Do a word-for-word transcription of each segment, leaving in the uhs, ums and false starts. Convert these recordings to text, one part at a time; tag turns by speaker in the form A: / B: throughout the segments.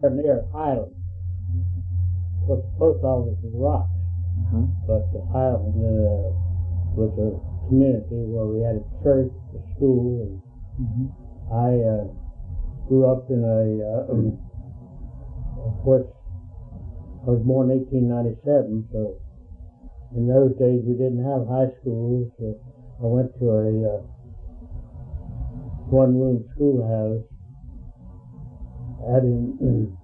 A: near Highland. Of course, the post office was rocks,
B: Uh-huh.
A: but the Highland uh, was a community where we had a church, a school, and
B: Mm-hmm.
A: I uh, grew up in a, uh, of course, I was born in eighteen ninety-seven, so in those days we didn't have high schools. So I went to a uh, one-room schoolhouse out in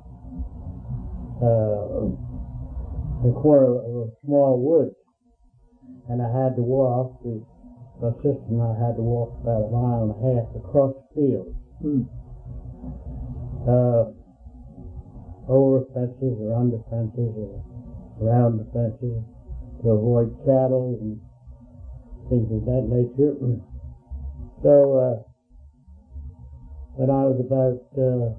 A: uh, the corner of a small woods, and I had to walk. The, my sister and I had to walk about a mile and a half across the field,
B: Mm.
A: uh, over fences or under fences or around the fences to avoid cattle and things of that nature. So uh, when I was about uh,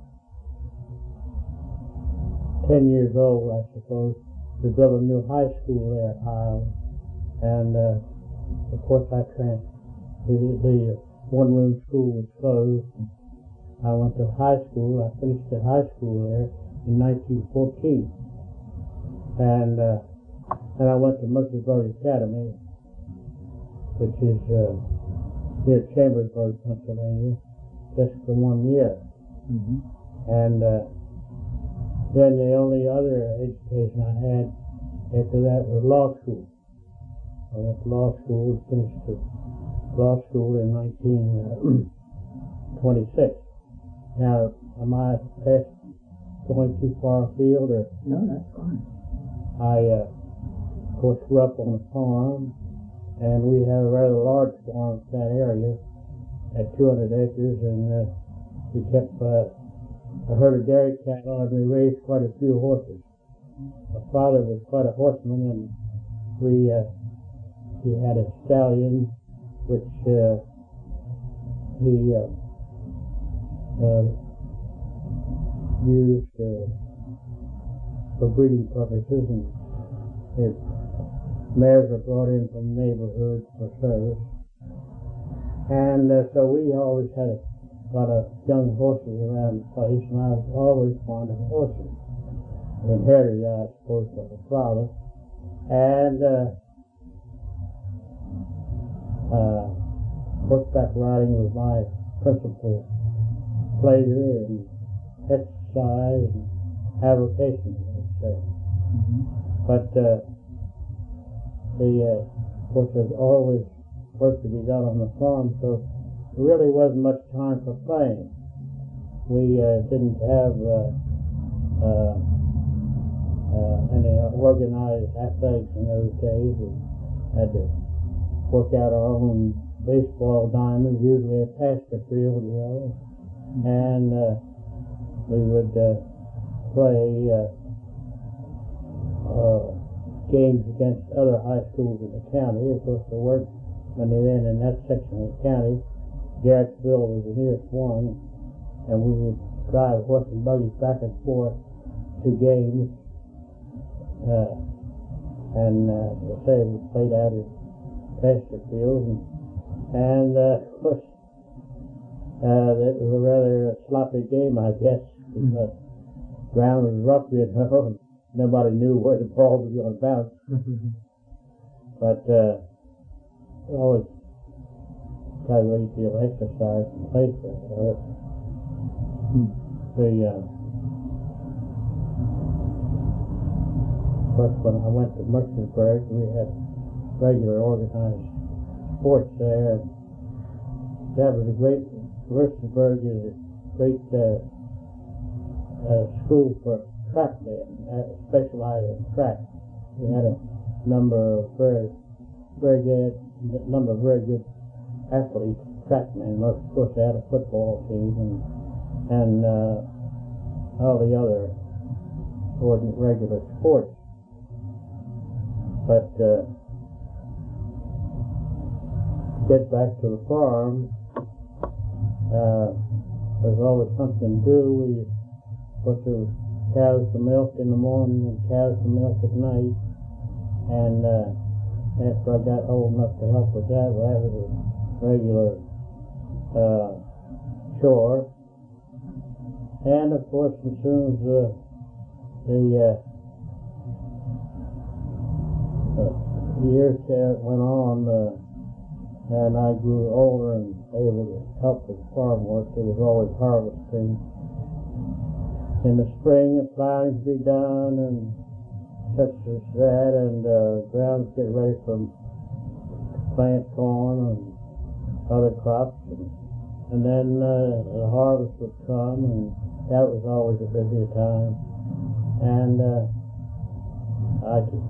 A: ten years old, I suppose, we built a new high school there at Highland, and uh, of course I trans- the, the one-room school was closed. I went to high school. I finished at high school there in nineteen fourteen, and uh, then I went to Mercersburg Academy, which is uh, near Chambersburg, Pennsylvania, just for one year.
B: Mm-hmm.
A: And uh, then the only other education I had after that was law school. I went to law school, finished the law school in nineteen twenty-six. Now, am I past going too far afield? Or
B: No, that's fine.
A: I, uh, of course, grew up on a farm, and we had a rather large farm in that area at two hundred acres, and uh, we kept uh, a herd of dairy cattle, and we raised quite a few horses. My father was quite a horseman, and we uh, he had a stallion which uh, he uh, uh, used uh, for breeding purposes, and his mares were brought in from the neighborhood for service. And uh, so we always had a lot of young horses around the place, and I was always fond of horses. I inherited that, I suppose, from my father. And uh, uh, horseback riding was my principal pleasure and exercise and avocation, I'd say.
B: Mm-hmm.
A: But uh, the, uh, of course, there's always work to be done on the farm, so there really wasn't much time for playing. We uh, didn't have uh, uh, uh, any organized athletics in those days. We had to work out our own baseball diamonds, usually a pasture field, you know, and uh, we would uh, play uh, uh, games against other high schools in the county. Of course, there weren't many then in that section of the county. Garrettsville was the nearest one, and we would drive horse and buggies back and forth to games. Uh, and uh, as I say, we played out at pasture fields, and, and uh, of course, uh, it was a rather sloppy game, I guess.
B: Mm-hmm.
A: The ground was rough, you know, and nobody knew where the ball was going to bounce. But uh, always got a great deal of exercise and played for it. Uh, the, uh, of course, when I went to Mercersburg, we had regular organized sports there. And that was a great, Mercersburg is a great uh, uh, school for track men, uh, specialized in track. We had a number of very, very good, number of very good athletes, trackmen. Of course, they had a football team and and uh, all the other ordinary regular sports. But uh, to get back to the farm, uh, there's always something to do. We, of course, there was cows to milk in the morning and cows to milk at night. And uh, after I got old enough to help with that, well, that was a regular uh, chore. And of course, as soon as uh, the uh, uh, years uh, went on, uh, and I grew older and able to help with farm work, there was always harvesting. In the spring, the plowing to be done and such as that, and uh, grounds get ready for plant corn and other crops. And, and then uh, the harvest would come, and that was always a busy time. And uh, I, could,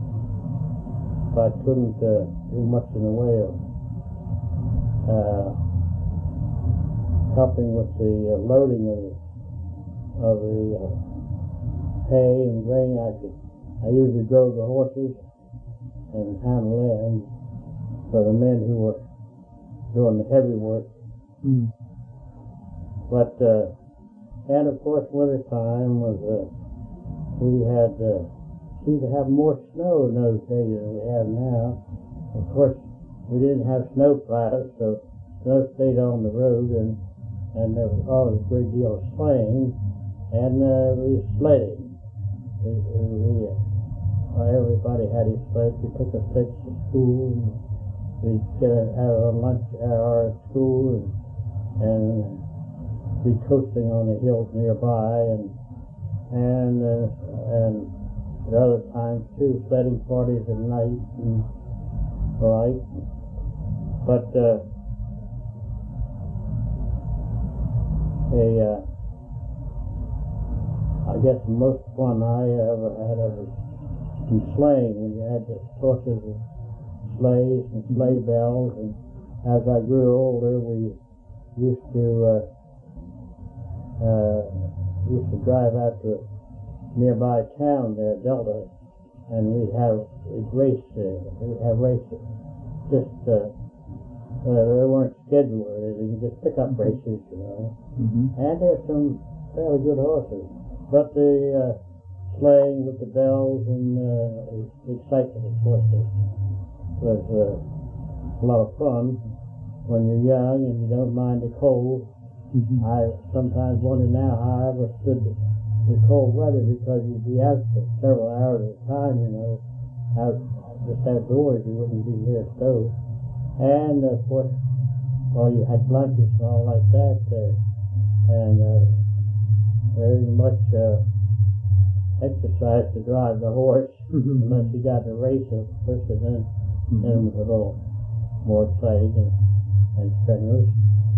A: I couldn't uh, do much in the way of uh, helping with the uh, loading of the, of the uh, hay and grain. I could. I usually drove the horses and handled them for the men who were doing the heavy work.
B: Mm.
A: But uh, and of course, winter time was uh, we had uh, seemed to have more snow in those days than we have now. Of course, we didn't have snow plows, so snow stayed on the road, and and there was always a great deal of sleighing, and uh, we were sledding. We, we, uh, everybody had his sled. We took the sleds to school. And we'd get a, have a lunch hour at school, and, and be coasting on the hills nearby, and and uh, and at other times too, sledding parties at night and the like. But uh, a uh, I guess the most fun I ever had was in sleighing, when you had the horses and sleighs and sleigh bells. And as I grew older, we used to uh, uh, used to drive out to a nearby town there, Delta, and we'd have we'd race there. We'd have races, just uh, uh, they weren't scheduled. They were just pick-up races, you know.
B: Mm-hmm.
A: And there's some fairly good horses. But the uh, sleighing with the bells and uh, the excitement, of course, was uh, a lot of fun when you're young and you don't mind the cold.
B: Mm-hmm.
A: I sometimes wonder now how I ever stood the, the cold weather, because you'd be out for several hours at a time, you know, out just outdoors. You wouldn't be near a stove. And, of course, well, you had blankets and all like that, uh, and uh, there isn't much uh, exercise to drive the horse
B: Mm-hmm.
A: unless you got to race it first, and then,
B: Mm-hmm.
A: then it was a little more exciting and, and strenuous.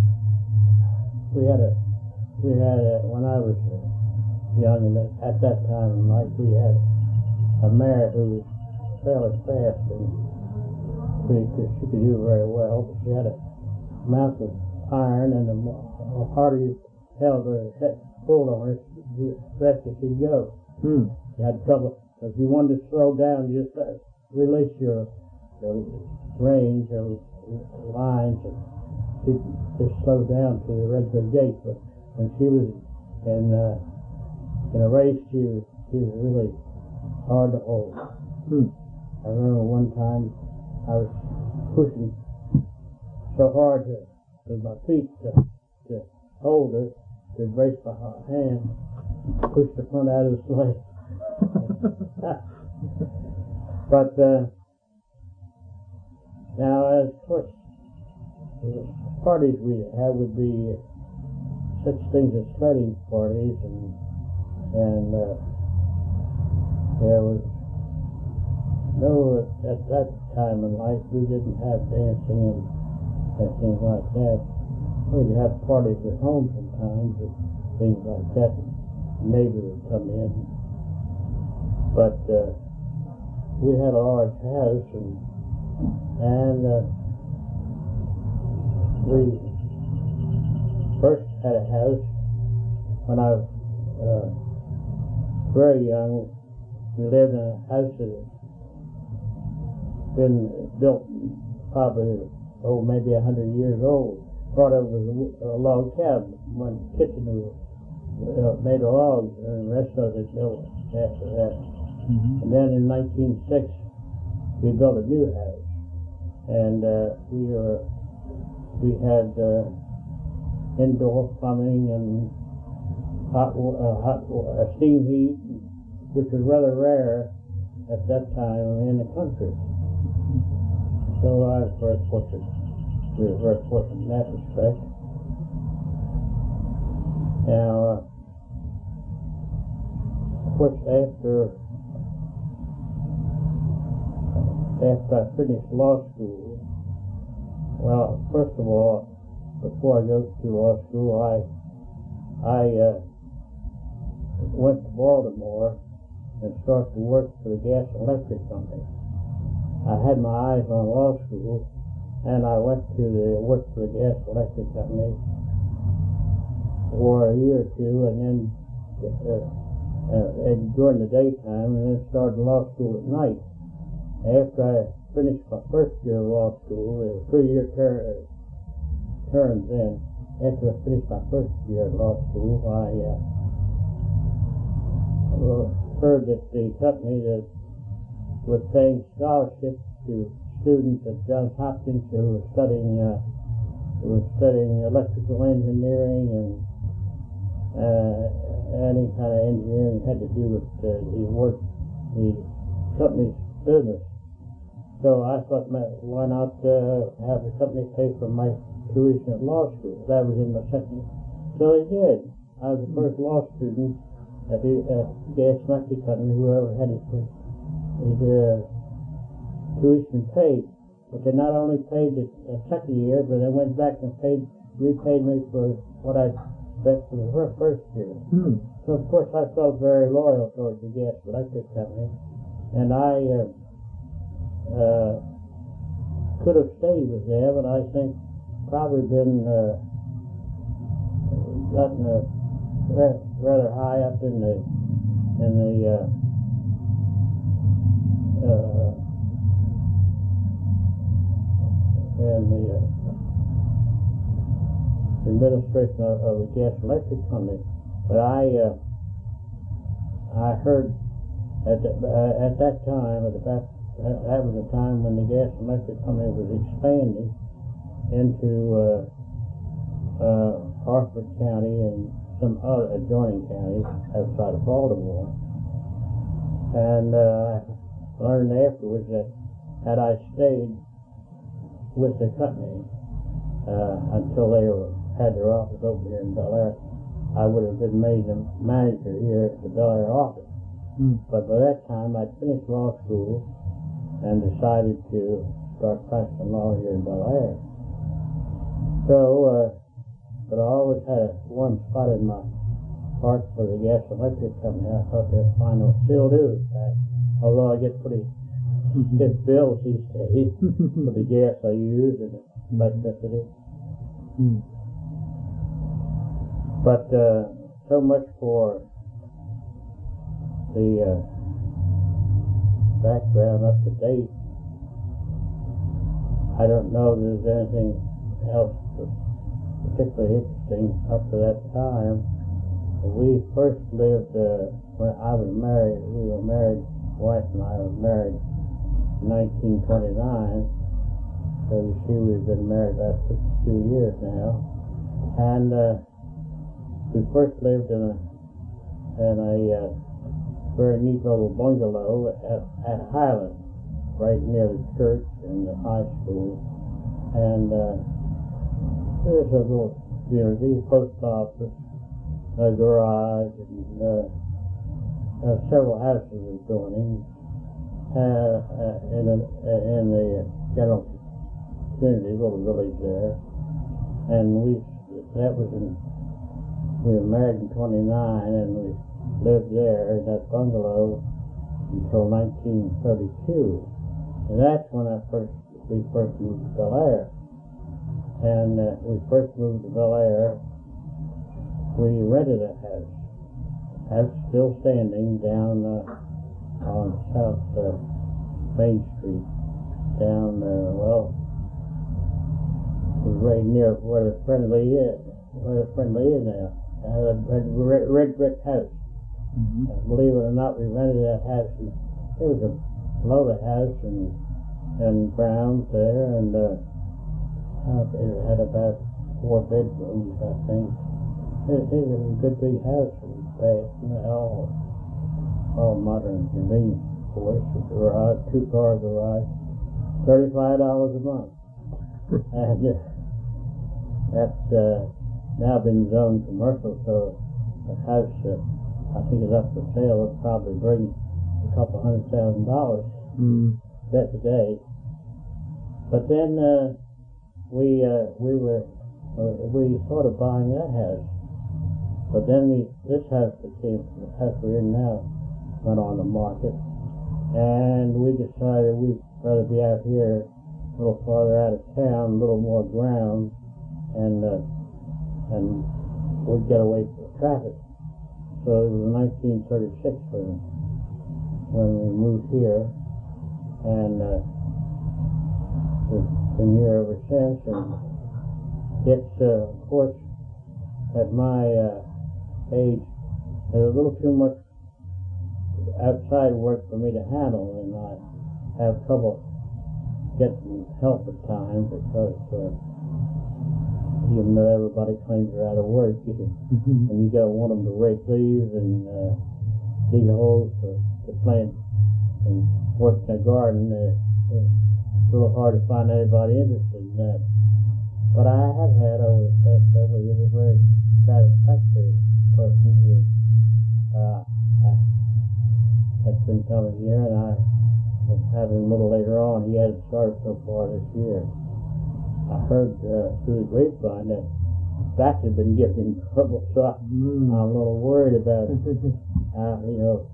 A: We had a, we had a, when I was young, and at that time in life, we had a mare who was fairly fast, and we could, she could do very well, but she had a mouth of iron, and the harder you held her head pulled on her, the faster she'd go.
B: Mm.
A: You had trouble. If you wanted to slow down, you just uh, release your, your range or lines, and she'd just slow down to the regular gait. But when she was in uh, in a race, she was, she was really hard to hold.
B: Mm.
A: I remember one time I was pushing so hard to, with my feet to, to hold her, to brace my hand, push the front out of the sleigh. But uh, now, of course, the parties we have would be such things as sledding parties, and and uh, there was no, at that time in life, we didn't have dancing and, and things like that. We'd have parties at home sometimes, and things like that. Neighbors would come in. But uh, we had a large house, and, and uh, we first had a house when I was uh, very young. We lived in a house that had been built probably, oh, maybe a hundred years old. Part of it was a, a log cabin. One kitchen was uh, made of logs, and the rest of it built after that.
B: Mm-hmm.
A: And then in nineteen oh six, we built a new house, and uh, we were we had uh, indoor plumbing and hot, uh, hot uh, steam heat, which was rather rare at that time in the country. So I was very fortunate. We were very fortunate in that respect. Now, uh, of course, after after I finished law school, well, first of all, before I go to law school, I I uh, went to Baltimore and started to work for the gas and electric company. I had my eyes on law school, and I went to the work for the gas and electric company for a year or two, and then uh, uh, and during the daytime, and then started law school at night. After I finished my first year of law school, it was three-year ter- terms then. After I finished my first year of law school, I uh, heard that the company that was paying scholarships to students at Johns Hopkins who were studying uh, who were studying electrical engineering and uh, any kind of engineering had to do with uh, the work, the company's business. So I thought, why not uh, have the company pay for my tuition at law school? That was in my second. So they did. I was the first law student at the uh, gas and electric company who ever had his, his uh, tuition paid. But they not only paid the uh, second year, but they went back and paid repaid me for what I spent for the first year.
B: Hmm.
A: So of course I felt very loyal towards the gas and electric company, and I uh, uh, could have stayed with them, and I think probably been uh, gotten a rather high up in the in the uh, uh, in the uh, administration of, of the gas and electric company. But I uh, I heard at the, uh, at that time at the back, that was the time when the gas and electric company was expanding into uh, uh, Harford County and some other adjoining counties outside of Baltimore. And uh, I learned afterwards that had I stayed with the company uh, until they were, had their office over here in Bel Air, I would have been made the manager here at the Bel Air office.
B: Mm.
A: But by that time, I'd finished law school and decided to start practicing law here in Bel Air. So, uh, but I always had a warm spot in my heart for the gas and electric company. I thought they were fine, and still do, in fact. Although I get pretty stiff bills these days for the gas I use and electricity.
B: Mm.
A: But uh, so much for the uh, background up to date. I don't know if there's anything else particularly interesting up to that time. We first lived, uh, when I was married, we were married, wife and I were married in nineteen twenty-nine. So you see we've been married about fifty-two years now. And uh, we first lived in a, in a uh, very neat little bungalow at, at Highland, right near the church and the high school. And uh, there's a little community, post office, a garage, and uh, uh, several houses adjoining uh, uh, in, a, in the general community, little village there. And we, that was in, we were married in twenty-nine, and we lived there in that bungalow until nineteen thirty-two. And that's when I first, we first moved to Bel Air. And uh, we first moved to Bel Air, we rented a house. House still standing down uh, on South uh, Main Street, down, uh, well, it was right near where the Friendly is, where the Friendly is now. Uh, red, red, red brick house.
B: Mm-hmm.
A: Uh, believe it or not, we rented that house. And it was a low house and and grounds there, and uh, it had about four bedrooms, I think. It, it was a good big house and bath and all, all modern convenience, of course. A garage, two car garage, thirty-five dollars a month. And uh, that's uh, now been zoned commercial, so the house, uh, I think, is up for sale. It'll probably bring a couple hundred thousand dollars.
B: Mm.
A: Bet today. But then uh, we uh, we were uh, we thought of buying that house. But then we this house became the house we're in now went on the market, and we decided we'd rather be out here a little farther out of town, a little more ground, and uh, and we'd get away from the traffic. So it was nineteen thirty-six when, when we moved here, and uh, we've been here ever since. And it's, uh, of course, at my uh, age, there's a little too much outside work for me to handle, and I have trouble getting help at times because uh, even though everybody claims they're out of work, you can,
B: Mm-hmm.
A: and you got one of them to rake leaves and uh, dig holes to, to plant and work in the garden. Uh, it's a little hard to find anybody interested in that. But I have had over the past several years a very satisfactory person who uh, uh, has been coming here, and I was having a little later on. He hasn't started so far this year. I heard uh, through the grapevine that back had been getting in trouble, so I,
B: Mm.
A: I'm a little worried about how, you know,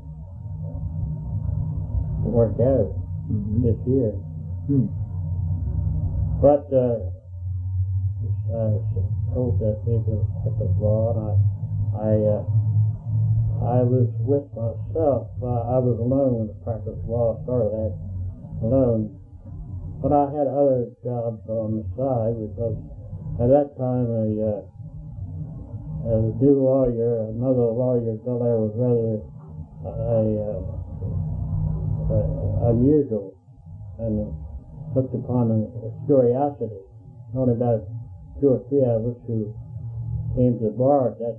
A: work out
B: Mm-hmm.
A: this year.
B: Mm.
A: But uh, I was told that they were practice law, and I, I, uh, I was with myself. Uh, I was alone when the practice law started. I had alone, but I had other jobs on the side because at that time a, uh, a new lawyer, another lawyer got there was rather a, uh, uh, unusual and looked upon as curiosity. Only about two or three of us who came to the bar at that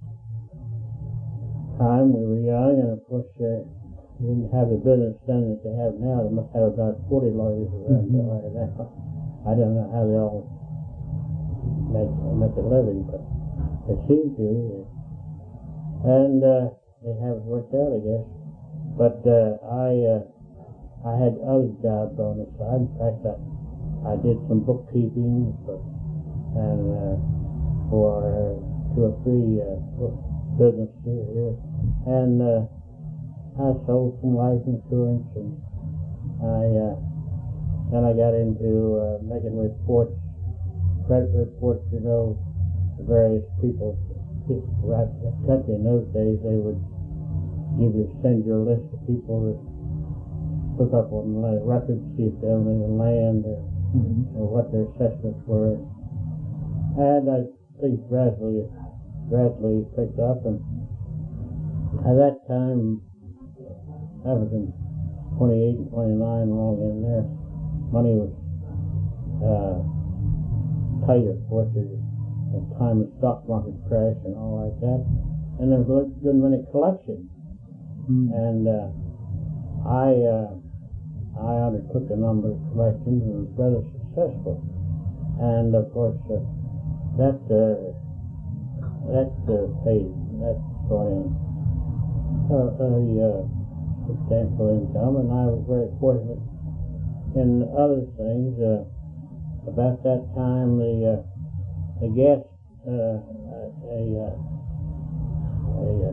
A: time. We were young, and of course uh, we didn't have the business then that they have now. They must have about forty lawyers around
B: Mhm.
A: there now. I don't know how they all make, make a living, but they seem to. And uh, they haven't worked out, I guess. But uh, I uh, I had other jobs on the side. In fact, I, I did some bookkeeping, but, and uh, for uh, two or three uh, businesses here, and uh, I sold some life insurance, and I uh, then I got into uh, making reports, credit reports. You know, to various people throughout the country. In those days, they would give you send you a list of people that look up on the records, see if they own any land or,
B: Mm-hmm.
A: or what their assessments were. And I think gradually, gradually picked up. And at that time, I was in twenty-eight and twenty-nine, along in there. Money was uh, tight, of course. At the time the stock market crashed and all like that. And there was a good many collections.
B: Mm.
A: And uh, I uh, I undertook a number of collections and was rather successful. And of course, uh, that uh, that uh, paid that brought in a, a uh, substantial income, and I was very fortunate in other things. Uh, about that time, the uh, the gas uh, a uh, a, a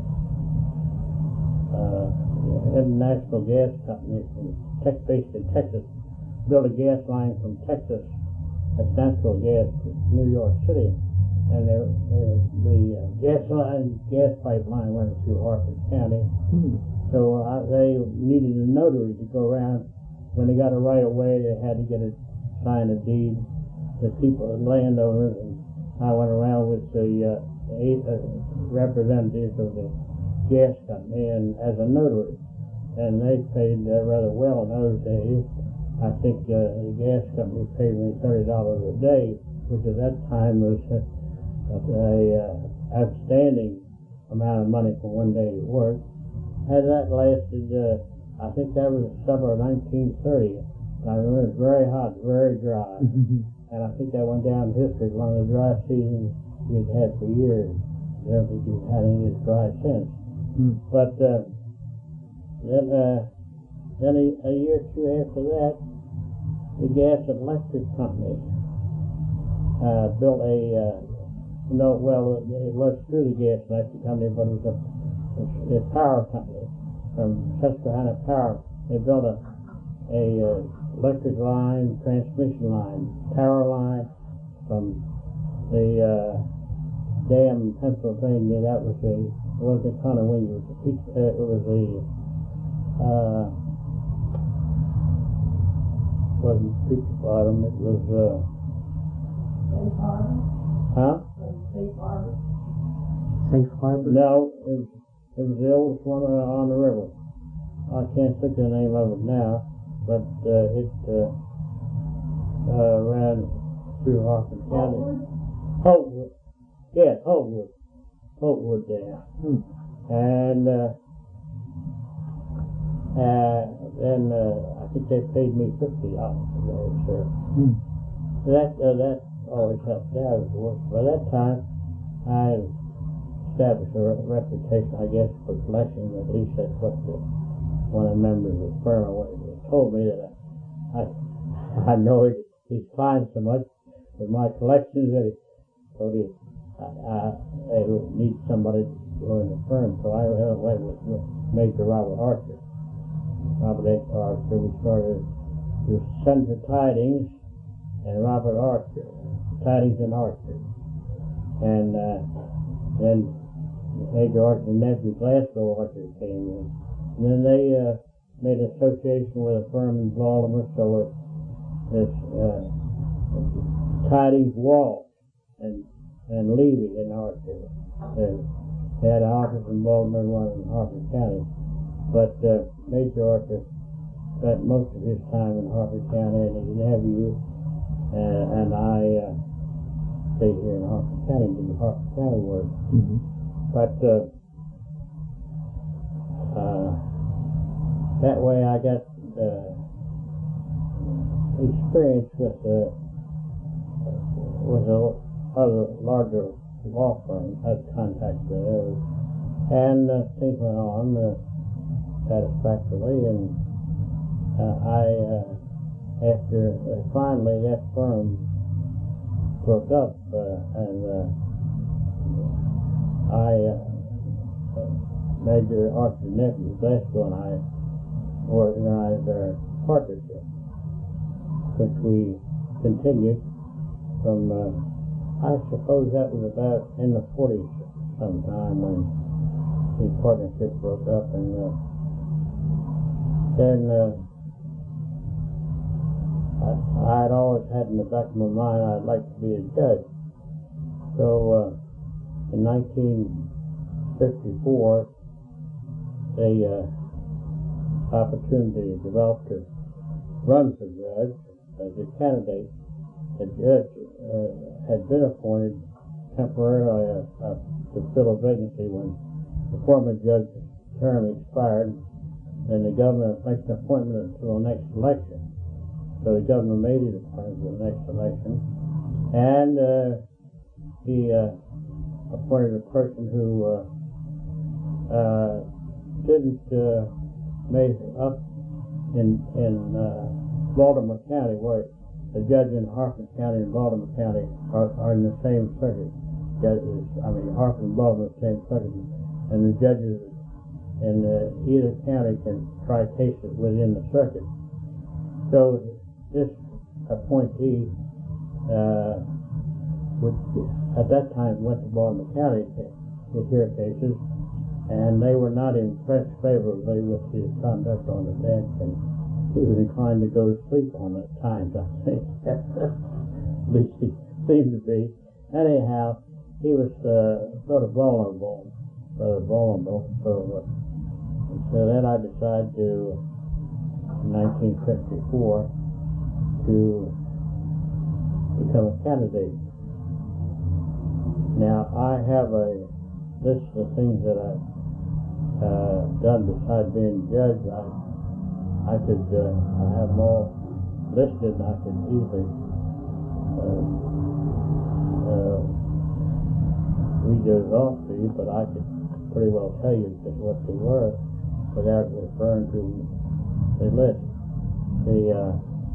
A: uh, international gas company from Texas, based in Texas, built a gas line from Texas, that's natural gas, to New York City, and they, they, the uh, gas line, gas pipeline went through Harford County.
B: Mm.
A: So uh, they needed a notary to go around. When they got a right of way, they had to get it, sign a deed. The people, the landowners, and I went around with the uh, eight, uh, representatives of the gas company and as a notary, and they paid uh, rather well in those days. I think uh, the gas company paid me thirty dollars a day, which at that time was uh, a uh, outstanding amount of money for one day's work. And that lasted, uh, I think that was the summer of nineteen thirty. I remember it was very hot, very dry. And I think that went down in history as one of the dry seasons we've had for years. I don't think we've had any this dry since.
B: Mm.
A: But uh, then, uh, then a, a year or two after that, the Gas and Electric Company uh, built a, uh, no, well, it was through the Gas and Electric Company, but it was a, a, a power company from Susquehanna Power. They built a, a uh, electric line, transmission line, power line from the uh, dam in Pennsylvania. That was a, it wasn't Conowingo, it was a, peach, uh, it was a, uh, wasn't Peach Bottom, it was, uh,
C: Safe Harbor?
A: huh?
C: Safe Harbor?
B: Safe Harbor?
A: No, it was, it was the oldest one uh, on the river. I can't think of the name of it now, but uh, it uh, uh, ran through Harford County. Holtwood. Yes, Holtwood. Holtwood Dam.
B: Hmm.
A: And uh, uh, then uh, I think they paid me fifty dollars for that, sir.
B: Hmm.
A: That, uh, that always helped out, of course. By that time, I established a re- reputation, I guess, for collection. At least that's what the, one of the members of the firm told me, that I, I, I know he, he's fine so much with my collections that he told me I, I, they would need somebody to go in the firm. So I went with, with Major Robert Archer. Robert H. Archer, we started with Senator Tidings and Robert Archer, Tidings and Archer. And uh, then Major Archer's nephew, Glasgow Archer, came in. And then they uh, made an association with a firm in Baltimore, so it's uh, Tidings, Wall, and and Levy in Archer. They, they had an office in Baltimore and one in Harford County. But uh, Major Archer spent most of his time in Harford County, and his nephew uh, and I uh, stayed here in Harford County, doing Harford County work.
B: Mm-hmm.
A: But uh, uh, that way I got uh, experience with uh, with a other larger law firms. Had contact with those, and uh, things went on uh, satisfactorily. And uh, I, uh, after uh, finally that firm broke up, uh, and uh, I, uh, Major Archer's nephew, Glasgow, and I organized our partnership, which we continued from, uh, I suppose that was about in the forties sometime when the partnership broke up. And uh, then uh, I, I'd always had in the back of my mind I'd like to be a judge. So uh, in nineteen fifty-four, the uh, opportunity developed to run for judge as a candidate. The judge uh, had been appointed temporarily uh, uh, to fill a vacancy when the former judge's term expired, and the governor makes an appointment until the next election. So the governor made it appointed to the next election, and uh, he uh, appointed a person who uh, uh, didn't uh, make up in in uh, Baltimore County, where the judge in Harford County and Baltimore County are, are in the same circuit. Judges, I mean, Harford and Baltimore are the same circuit, and the judges in uh, either county can try cases within the circuit. So this appointee, uh, would, at that time, went to Baltimore County to, to hear cases, and they were not impressed favorably with his conduct on the bench, and he was inclined to go to sleep on it at times, I think. At least he seemed to be. Anyhow, he was uh, sort of vulnerable, rather vulnerable. So, uh, so then I decided to, in nineteen fifty-four, to become a candidate. Now, I have a list of things that I've uh, done besides being judge. I, I could, uh, I have them all listed, and I could easily uh, uh, read those off to you, but I could pretty well tell you just what they were without referring to the list. The, uh,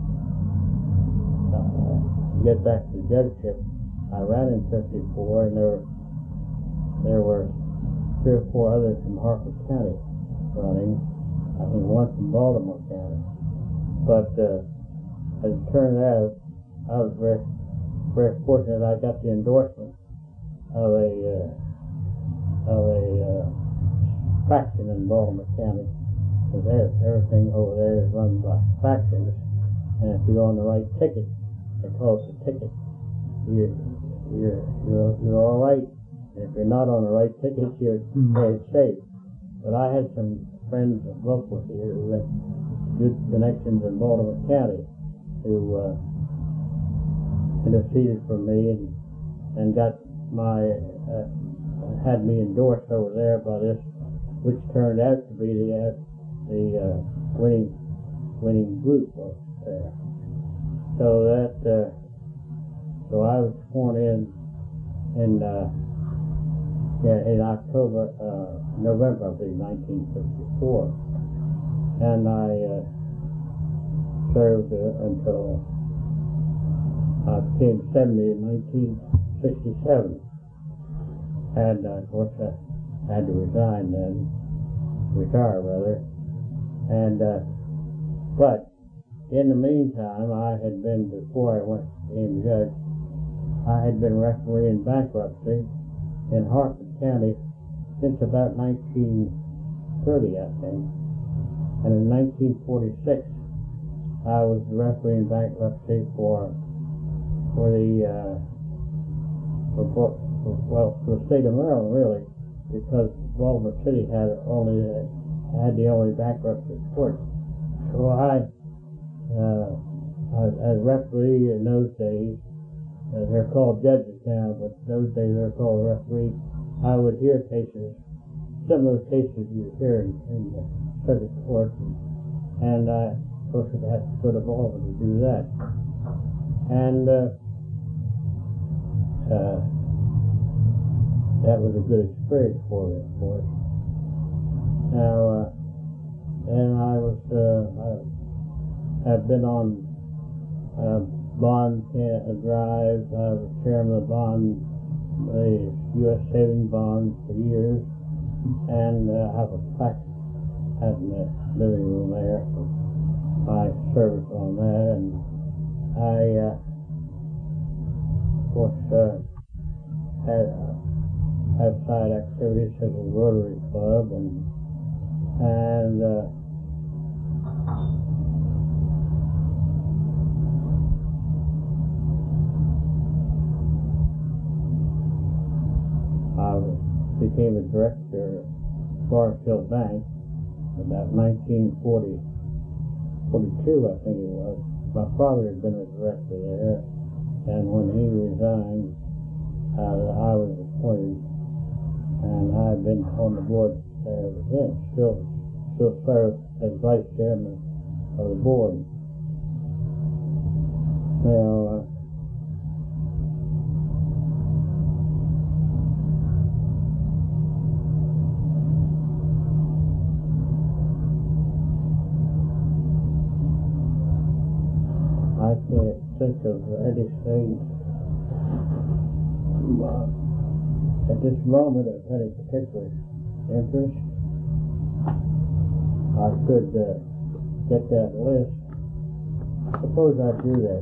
A: uh, to get back to the judgeship, I ran in fifty-four, and there were, there were three or four others from Harford County running. I think one from Baltimore County. But uh, as it turned out, I was very, very fortunate. I got the endorsement of a uh, of a uh, faction in Baltimore County, because everything over there is run by factions, and if you're on the right ticket, they call it the ticket. You you're you're you're all right. And if you're not on the right ticket, you're very safe. But I had some friends local here who had good connections in Baltimore County who uh, interceded for me and and got my uh, had me endorsed over there by this, which turned out to be the uh, the uh, winning winning group over there. So that uh, so I was sworn in in uh, yeah, in October, uh, November of nineteen fifty-four, and I uh, served uh, until I became seventy in nineteen sixty-seven, and uh, of course I had to resign then, retire rather, and uh, but in the meantime I had been, before I went became judge, I had been refereeing bankruptcy in Harford County since about nineteen thirty, I think. And in nineteen forty-six, I was refereeing bankruptcy for for the uh, for, for, well for the state of Maryland, really, because Baltimore City had only uh, had the only bankruptcy court. So I, uh, as, as referee in those days, uh, they're called judges now, but those days they're called referee. I would hear cases, similar cases you hear in, in the circuit court, and I, of course, it had to go to Baltimore to do that. And uh, uh, that was a good experience for me, of course. Now, uh, and I was, uh, I have been on uh, bond uh, drives. I was chairman of the bond, the U S Savings Bonds for years, and uh, have a plaque out in the living room there for my service on that. And I, uh, of course, uh, had uh, outside activities such as Rotary Club and and uh, I became a director of Forest Hill Bank about nineteen forty, forty-two, I think it was. My father had been a director there, and when he resigned, uh, I was appointed, and I've been on the board there ever since, still, still serve as vice chairman of the board. Now, uh, I can't think of anything uh, at this moment of any particular interest. I could uh, get that list. Suppose I do that.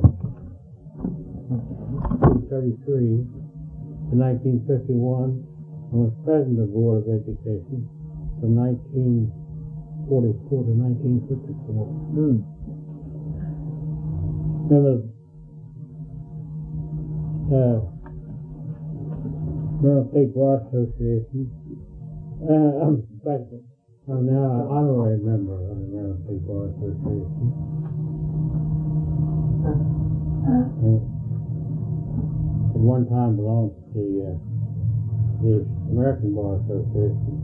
A: nineteen thirty-three to nineteen fifty-one, I was president of the Board of Education from nineteen forty-four to nineteen fifty-four. Mm. Remember, uh, Maryland State Bar Association. Uh, in fact, uh, now I'm honorary member of the Maryland State Bar Association. Uh, at one time belonged to the uh, the American Bar Association.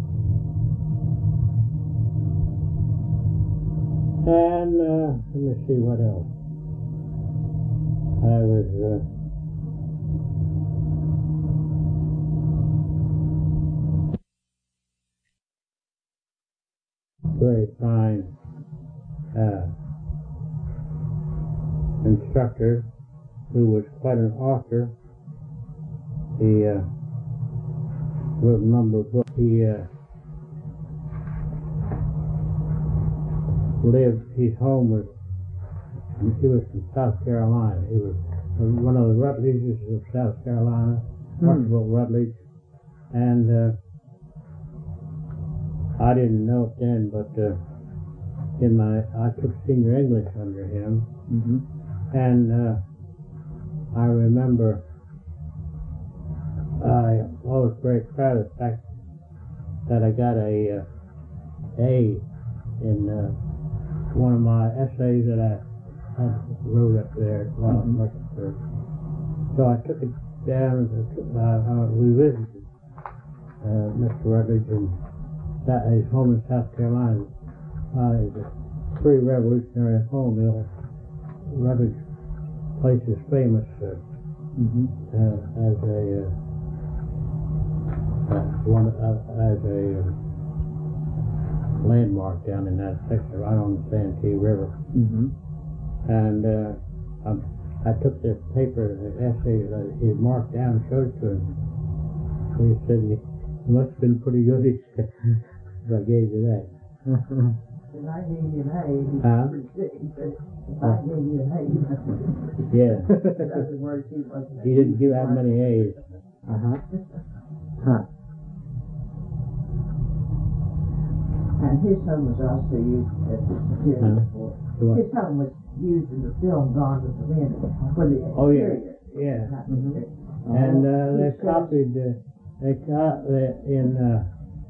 A: And uh, let me see what else. I was uh, very fine uh, instructor who was quite an author. He uh, wrote a number of books. He uh, lived, his home was, he was from South Carolina. He was one of the Rutledges of South Carolina, Archibald hmm. Rutledge. And uh, I didn't know it then, but uh, in my, I took senior English under him. Mm-hmm. And uh, I remember I was very proud of the fact that I got a uh, A in uh, one of my essays that I had wrote up there while I was working for. So I took it down, uh, uh, we visited uh, Mister Rutledge in that, his home in South Carolina. Uh, it's a pre-revolutionary home. The old Rutledge place is famous uh, mm-hmm. uh, as a uh, uh, one uh, as a uh, landmark down in that section, right on the Santee River. Mm-hmm. And uh, I, I took the paper, the essay that he marked down and showed it to him. He said, "You must have been pretty good." If I gave you that.
C: If I gave you an A, you
A: huh?
C: were sick. He said, if I gave you an A, you must have been pretty good.
A: Yeah.
C: That's the word he wasn't.
A: He didn't give out many A's.
B: Uh-huh. Huh.
C: And his home was also used as a security
A: huh?
C: for.
A: What?
C: His home was used in the film Gone with the Wind for the
A: oh,
C: exterior.
A: Yeah, yeah.
C: Mm-hmm.
A: Uh-huh. And uh, they copied, uh, they got uh, in, uh,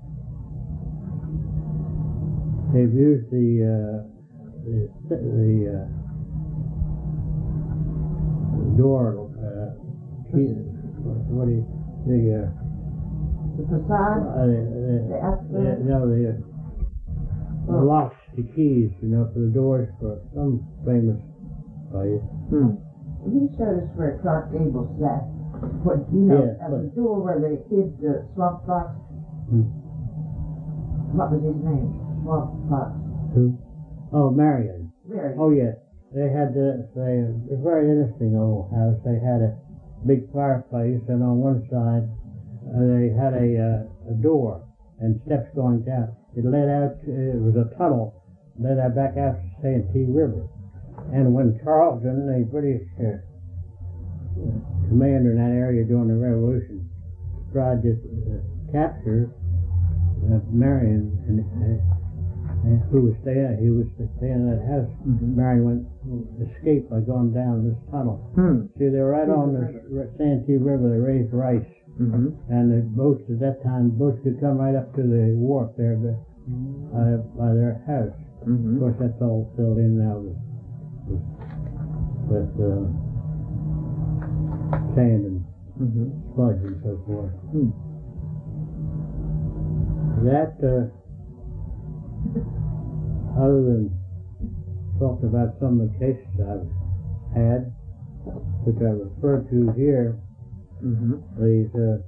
A: they've used the, uh, the, the uh, door, uh, key, what do you, the, uh,
C: the facade?
A: Uh, the, the,
C: the outside?
A: the, no, the, uh, the locks, the keys, you know, for the doors for some famous place.
B: Hmm.
C: He showed us where Clark Gable sat. What, you know,
A: yeah,
C: at the door where they hid the swamp fox. Hmm. What was his name? Swamp fox.
A: Who? Oh, Marion.
C: Marion.
A: Oh, yes. They had the, they, a very interesting old house. They had a big fireplace, and on one side, uh, they had a, uh, a door and steps going down. It led out, to, it was a tunnel, led out back out to the Santee River. And when Charleston, the British uh, commander in that area during the Revolution, tried to uh, capture uh, Marion, and, uh, and who was staying, he was staying in that house. Mm-hmm. Marion went, escaped by going down this tunnel. Hmm. See, they were right on the Santee River. They raised rice. Mm-hmm. And the boats at that time, boats could come right up to the wharf there by, uh, by their house. Mm-hmm. Of course, that's all filled in now with, with, with uh, sand and mm-hmm. sludge and so forth. Hmm. That, uh, other than talking about some of the cases I've had, which I referred to here, mm-hmm. these uh,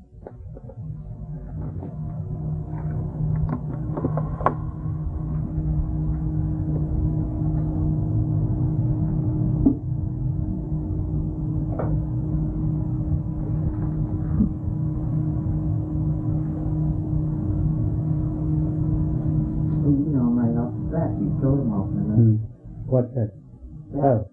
C: You know, right off the bat, you told him off the
A: hmm. What's that?
C: that
A: Oh.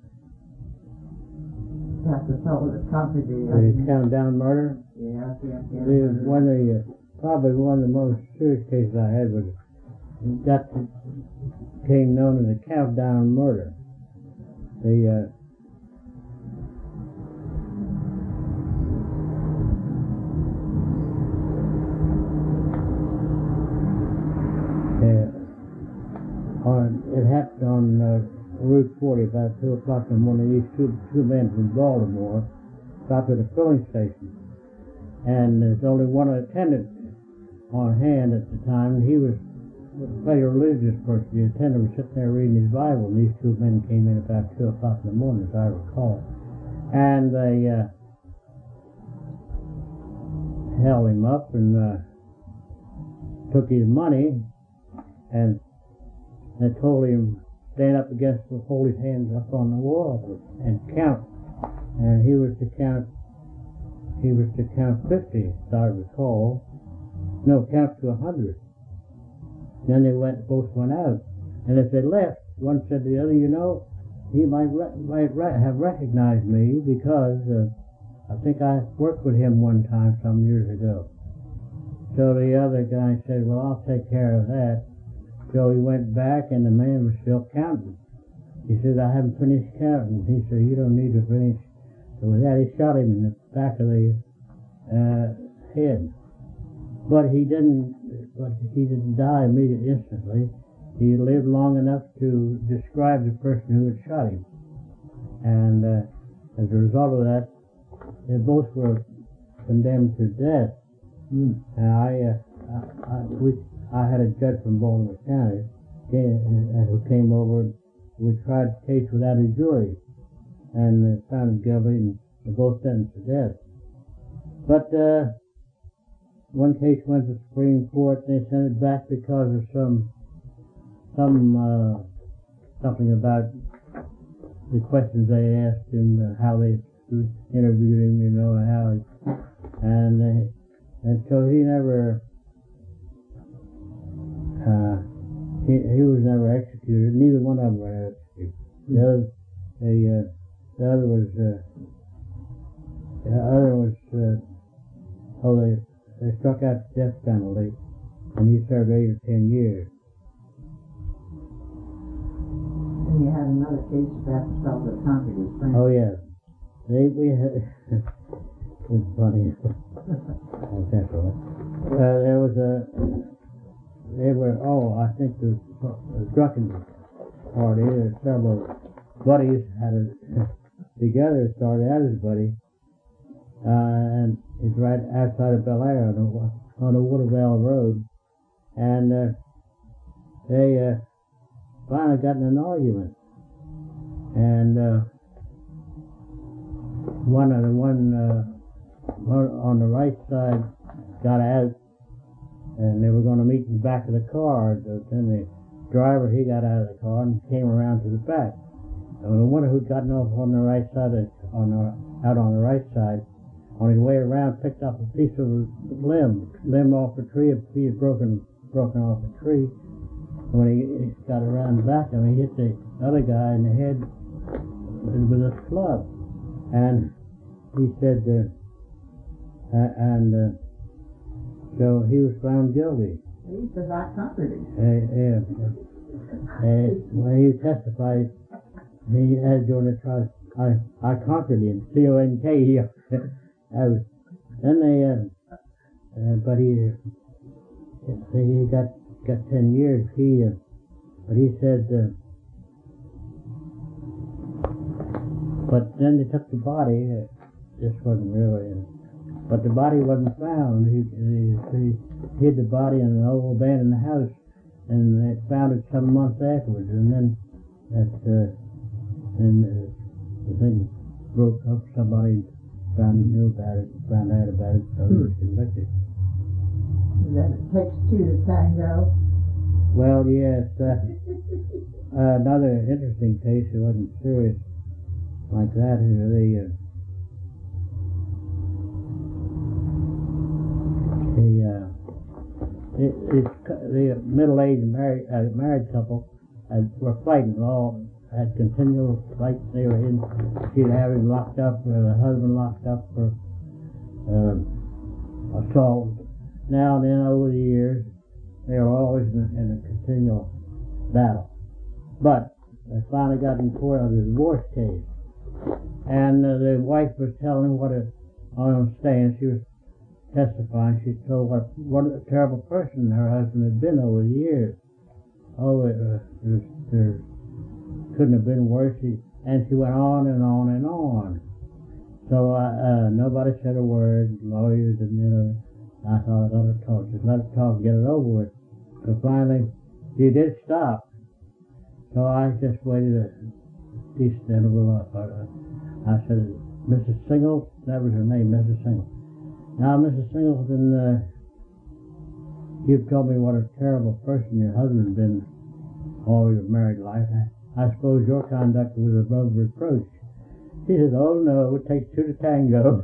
C: That's the fellow that copied the...
A: The Countdown Murder?
C: Yeah, yeah, yeah.
A: The, one of the, uh, probably one of the most serious cases I had was that became known as the Countdown Murder. The, uh, uh, on, it happened on uh, Route forty, about two o'clock in the morning. These two, two men from Baltimore stopped at a filling station. and there's only one attendant on hand at the time. He was a very religious person. The attendant was sitting there reading his Bible, and these two men came in about two o'clock in the morning, as I recall. And they uh, held him up and uh, took his money, and they told him stand up against the hold his hands up on the wall and count. And he was to count. He was to count fifty, as I recall. No, count to a hundred. Then they went, both went out. And as they left, one said to the other, you know, he might, re- might re- have recognized me because uh, I think I worked with him one time some years ago. So the other guy said, well, I'll take care of that. So he went back, and the man was still counting. He said, I haven't finished counting. He said, you don't need to finish. So with that, he shot him in the back of the uh, head. But he didn't. But he didn't die immediately, instantly. He lived long enough to describe the person who had shot him. And uh, as a result of that, they both were condemned to death. Mm. And I, uh, I, I, we, I had a judge from Baltimore County came, uh, who came over. We tried the case without a jury, and uh, found him guilty, and they both sentenced to death. But uh, one case went to the Supreme Court, and they sent it back because of some, some uh, something about the questions they asked him, uh, how they interviewed him, you know, how, he, and uh, and so he never, uh, he he was never executed. Neither one of them were executed. The other, the, uh, the other was, uh, the other was, uh, oh, they. They struck out the death penalty, and he served eight or ten years.
C: And you had another case about the fellow that conquered his friend.
A: Oh, yeah. They, we had, it's funny. Okay, so, uh, there was a, they were, oh, I think the, the drunken party, there were several buddies had a, together, started out as buddy, uh, and it's right outside of Bel Air on the, on the Watervale Road. And uh, they uh, finally got in an argument. And uh, one of the one, uh, one on the right side got out, and they were going to meet in the back of the car. Then the driver, he got out of the car and came around to the back. And the one who'd gotten off on the right side, of, on the, out on the right side, on his way around, picked up a piece of limb, limb off a tree, a piece broken, broken off a tree. And when he, he got around back of him, he hit the other guy in the head with a club. And he said, uh, uh, and uh, so he was found guilty.
C: He says, I conquered it.
A: Uh, yeah. Uh, when he testified, he had during the trial, I, I conquered him, C O N K. He, I was, then they, uh, uh, but he, uh, he got got ten years. He, uh, but he said, uh, but then they took the body. Uh, this wasn't really, uh, but the body wasn't found. He, he, he hid the body in an old abandoned house, and they found it some months afterwards. And then that, uh, then uh, the thing broke up. Somebody found knew about it, found out about it, so he was convicted.
C: That it takes two to tango.
A: Well, yes. Uh, uh, another interesting case, it wasn't serious like that, is the, uh, the, uh, it, it's, the middle-aged married, uh, married couple had, were fighting, all had continual fights. They were in, she'd have him locked up, or the husband locked up for uh, assault. Now and then over the years, they were always in, in a continual battle. But they finally got in court on a divorce case. And uh, the wife was telling what a, on the stand, she was testifying, she told what, what a terrible person her husband had been over the years. Oh, it, uh, there, there couldn't have been worse. She, and she went on and on and on. So I, uh, nobody said a word. Lawyers and you know, I thought let her talk. Just let her talk, and get it over with. So finally, she did stop. So I just waited a decent interval. I, I said, Missus Single, that was her name, Missus Single. Now, Missus Singleton, uh, you've told me what a terrible person your husband's been all your married life. I, I suppose your conduct was above reproach. She said, oh no, it takes two to tango.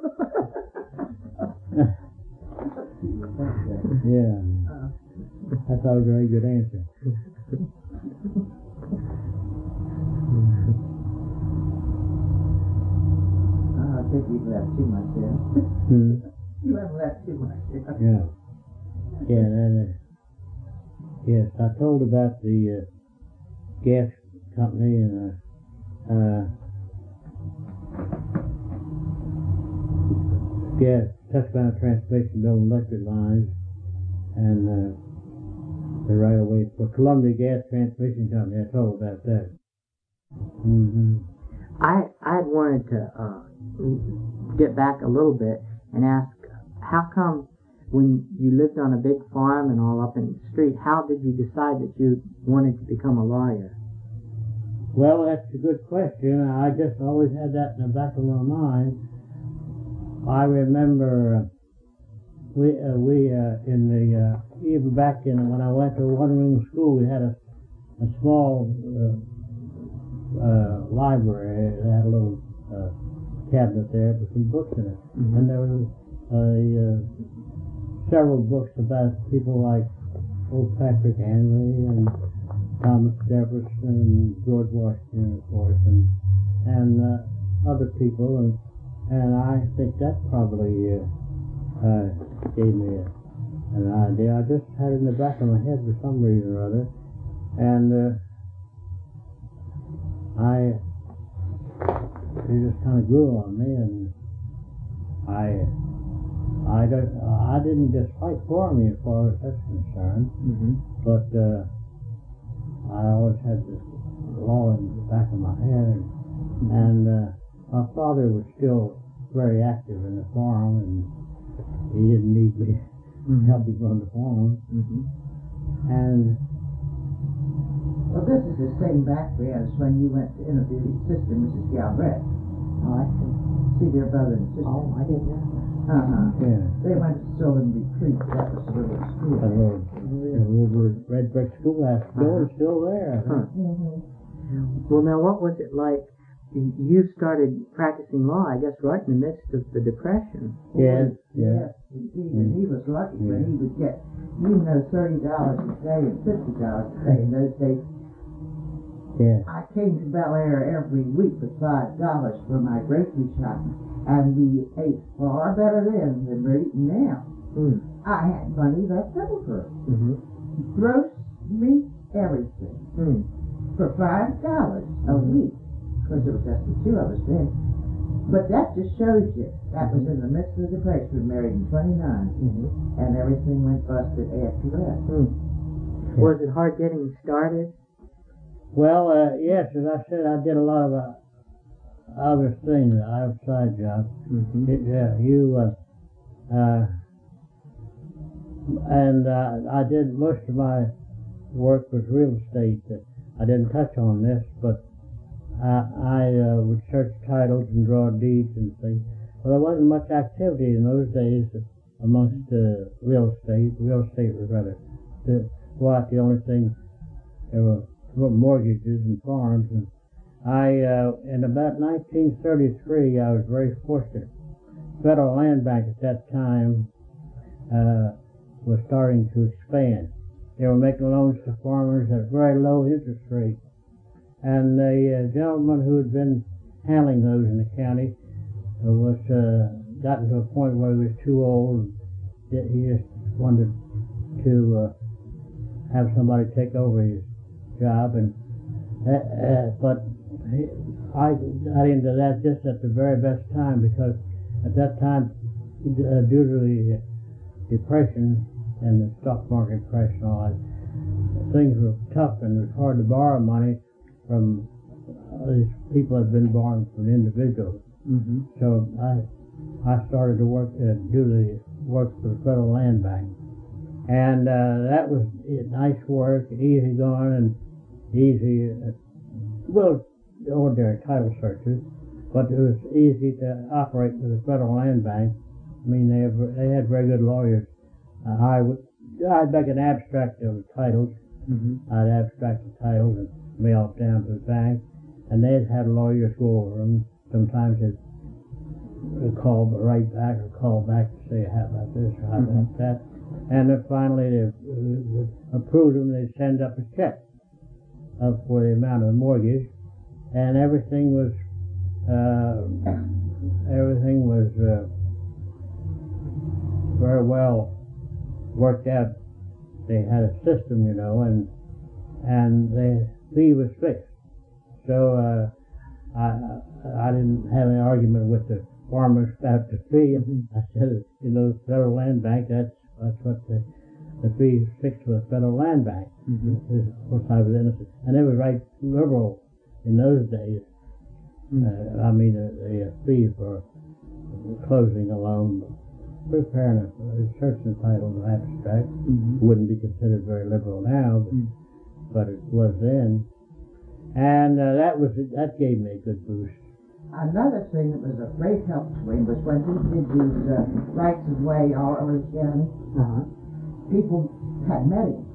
A: Yeah. That's a very good answer.
C: I think you've left too much there.
A: Hmm.
C: You haven't left too much there.
A: Yeah. Yeah, that, uh, yes, I told about the uh, gas company and uh, uh, gas, Tuscaloosa Transmission building electric lines and uh, the right of way for Columbia Gas Transmission Company. I told about that. Mm-hmm.
B: I I wanted to uh, get back a little bit and ask, how come when you lived on a big farm and all up in the street, how did you decide that you wanted to become a lawyer?
A: Well, that's a good question. I just always had that in the back of my mind. I remember uh, we uh, we uh, in the uh, even back in when I went to a one-room school, we had a a small uh, uh, library. It had a little uh, cabinet there with some books in it, mm-hmm. and there was uh, several books about people like old Patrick Henry and Thomas Jefferson, George Washington, of course, and and uh, other people, and and I think that probably uh, uh, gave me a, an idea. I just had it in the back of my head for some reason or other, and uh, I it just kind of grew on me, and I I don't I didn't just fight for me as far as that's concerned, mm-hmm. but uh, I always had this law in the back of my head, and, mm-hmm. and uh, my father was still very active in the farm, and he didn't need me mm-hmm. to help him run the farm. Mm-hmm. And
C: well, this is the same background as when you went to interview his sister, Missus Galbraith.
B: Oh, I see.
C: See their brother and sister.
B: Oh, I didn't know that.
C: Uh-huh.
A: Yeah.
C: They went to Sylvan Retreat. That was the little school.
A: That little, the little red brick schoolhouse door is still there.
B: Huh.
C: Mm-hmm.
B: Well, now, what was it like? You started practicing law, I guess, right in the midst of the Depression.
A: Yes,
C: yes.
A: yes.
C: Indeed, and he was lucky, yeah. But he would get, you know, thirty dollars a day and fifty dollars a day in those days.
A: Yeah.
C: I came to Bel Air every week with five dollars for my grocery shopping, and we ate far better then than we're eating now. Mm. I had money left over. Mm-hmm. Gross meat, everything. Mm. For five dollars a week. Of course, it was just the two of us then. But that just shows you, that was in the midst of the Depression. We were married in twenty-nine, mm-hmm. and everything went busted after that. Mm.
B: Yeah. Was it hard getting started?
A: Well, uh, yes, as I said, I did a lot of uh, other things, outside jobs. Mm-hmm. It, uh, you, uh, uh, and uh, I did most of my work with real estate. I didn't touch on this, but I, I uh, would search titles and draw deeds and things. Well, there wasn't much activity in those days amongst uh, real estate. Real estate was rather the, what the only thing there were mortgages and farms. And I, uh, in about nineteen thirty-three, I was very fortunate. Federal Land Bank at that time uh, was starting to expand. They were making loans to farmers at a very low interest rate. And the uh, gentleman who had been handling those in the county uh, was uh, gotten to a point where he was too old. He just wanted to uh, have somebody take over his job, and uh, uh, but he, I got into that just at the very best time, because at that time, uh, due to the depression and the stock market crash and all that, things were tough, and it was hard to borrow money from uh, these people had been borrowing from individuals.
B: Mm-hmm.
A: So I I started to work uh, do the work for the Federal Land Bank, and uh, that was nice work, easy going, and easy. Uh, well, ordinary title searches, but it was easy to operate with the Federal Land Bank. I mean, they have, they had very good lawyers. Uh, I would I'd make an abstract of the titles.
B: Mm-hmm.
A: I'd abstract the titles and mail it down to the bank, and they'd have lawyers go over them. Sometimes they'd call right back or call back to say how about this or how
B: Mm-hmm.
A: about that, and then finally they uh, approved them. They'd send up a check up for the amount of the mortgage, and everything was uh, everything was uh, very well worked out. They had a system, you know, and and the fee was fixed. So uh, I I didn't have any argument with the farmers about the fee. I said, you know, the Federal Land Bank, that's that's what the the fee is fixed for the Federal Land Bank.
B: Mm-hmm.
A: Of course, I was innocent, and they were right liberal in those days.
B: Mm-hmm.
A: Uh, I mean, the, the fee for closing a loan, preparing a, a search and title abstract
B: Mm-hmm.
A: wouldn't be considered very liberal now, but,
B: Mm.
A: but it was then. And uh, that was that gave me a good boost.
C: Another thing that was a great help to him was when he did these uh, rights of way all over the county.
B: Uh-huh.
C: People had met him,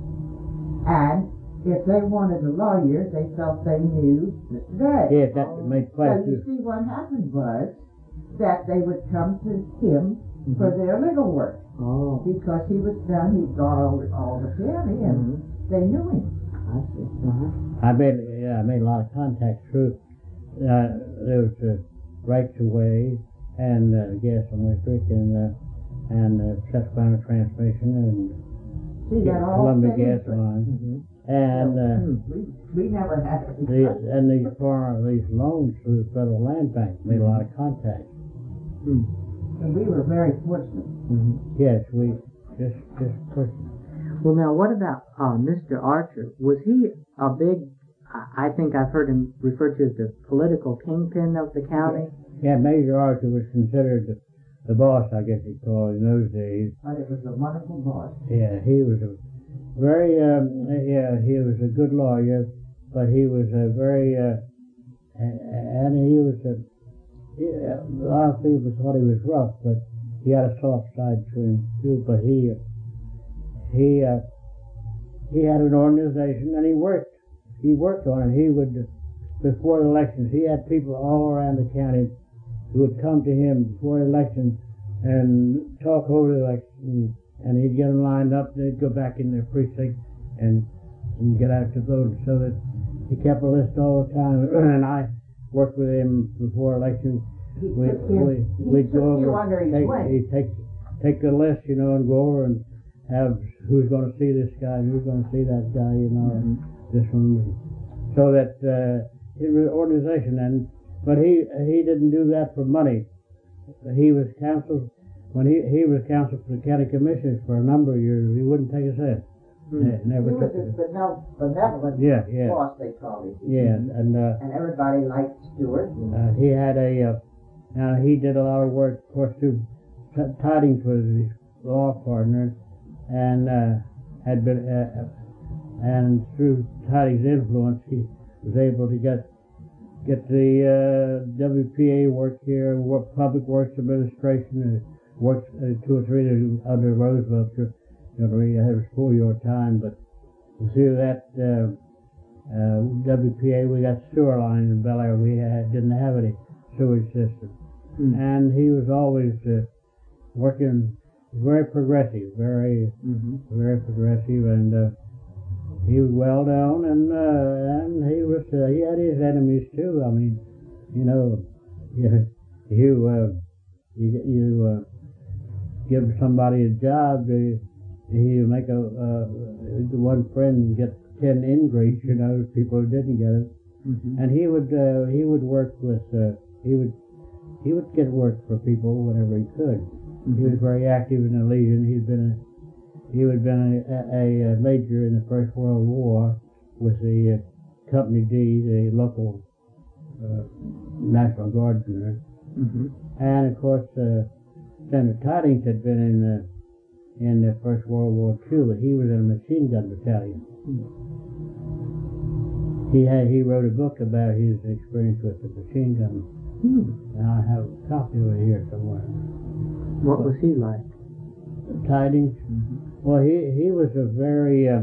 C: and if they wanted a lawyer, they felt they knew Mister Day.
A: Yes, that made
C: So
A: quite a
C: you
A: few.
C: see, what happened was that they would come to him
B: Mm-hmm.
C: for their legal work
B: Oh.
C: because he was done. He'd gone over all the county, and
B: Mm-hmm.
C: they knew him.
B: I see. Uh-huh.
A: I made yeah, I made a lot of contacts through. Uh, there was uh, rights of way and uh, gas and electric and uh, and uh, Susquehanna transmission and
C: See that all
A: Columbia
C: paid
A: gas
C: for.
A: line
B: Mm-hmm.
A: and. Uh,
B: Hmm.
C: We we never had any.
A: The, and these foreign, these loans through the Federal Land Bank made a lot of contacts.
B: Hmm.
C: And we were very fortunate.
B: Mm-hmm.
A: Yes, we just just pushed.
B: Well, now, what about uh, Mister Archer? Was he a big, I I think I've heard him referred to as the political kingpin of the county?
A: Yeah, Major Archer was considered the, the boss, I guess you'd call it in those days.
C: But it was a wonderful boss.
A: Yeah, he was a very, um, yeah, he was a good lawyer, but he was a very, uh, and he was a, yeah, a lot of people thought he was rough, but he had a soft side to him too. But he, he, uh, he had an organization, and he worked. He worked on it. He would, before the elections, he had people all around the county who would come to him before the election and talk over the election, and he'd get them lined up. They'd go back in their precinct and, and get out to vote. So that he kept a list all the time, and I worked with him before election.
C: He
A: We,
C: took his,
A: we,
C: he
A: we'd
C: took
A: go
C: you
A: over,
C: under his
A: take,
C: wing.
A: he'd take, take the list, you know, and go over and have who's going to see this guy and who's going to see that guy, you know, and this one. So that uh, it was an organization, and but he he didn't do that for money. He was counsel when he he was counsel for the county commissioners for a number of years. He wouldn't take a cent.
B: Hmm.
A: Ne- Never
C: He was
A: took
C: a
A: it.
C: benevol- benevolent
A: Yeah, yeah,
C: boss, they called him.
A: yeah, and uh,
C: And everybody liked Stewart.
A: uh, he had a. Uh, now he did a lot of work, of course, through T- Tidings was his law partner, and uh, had been, uh, and through Tidings' influence, he was able to get get the uh, W P A work here, work, Public Works Administration, and worked uh, two or three under Roosevelt. You know, we had a four-year time, but through that uh, uh, W P A, we got sewer lines in Bel Air. We had, didn't have any sewage system.
B: Hmm.
A: And he was always uh, working very progressive, very,
B: Mm-hmm.
A: very progressive, and uh, he was well known, and uh, and he was uh, he had his enemies too. I mean, you know, you you uh, you, you uh, give somebody a job, uh, you make a uh, one friend get ten increase, you know, people who didn't get it,
B: Mm-hmm.
A: and he would uh, he would work with uh, he would. He would get work for people whenever he could.
B: Mm-hmm.
A: He was very active in the Legion. He'd been a, he had been a, a, a major in the First World War with the uh, Company D, the local uh, National Guardsmen,
B: Mm-hmm.
A: And of course, uh, Senator Tidings had been in the in the First World War Two, but he was in a machine gun battalion.
B: Mm-hmm.
A: He had he wrote a book about his experience with the machine gun,
B: Mm-hmm.
A: and I have a copy of it here somewhere.
B: What was he like?
A: Tidings.
B: Mm-hmm.
A: Well, he he was a very uh,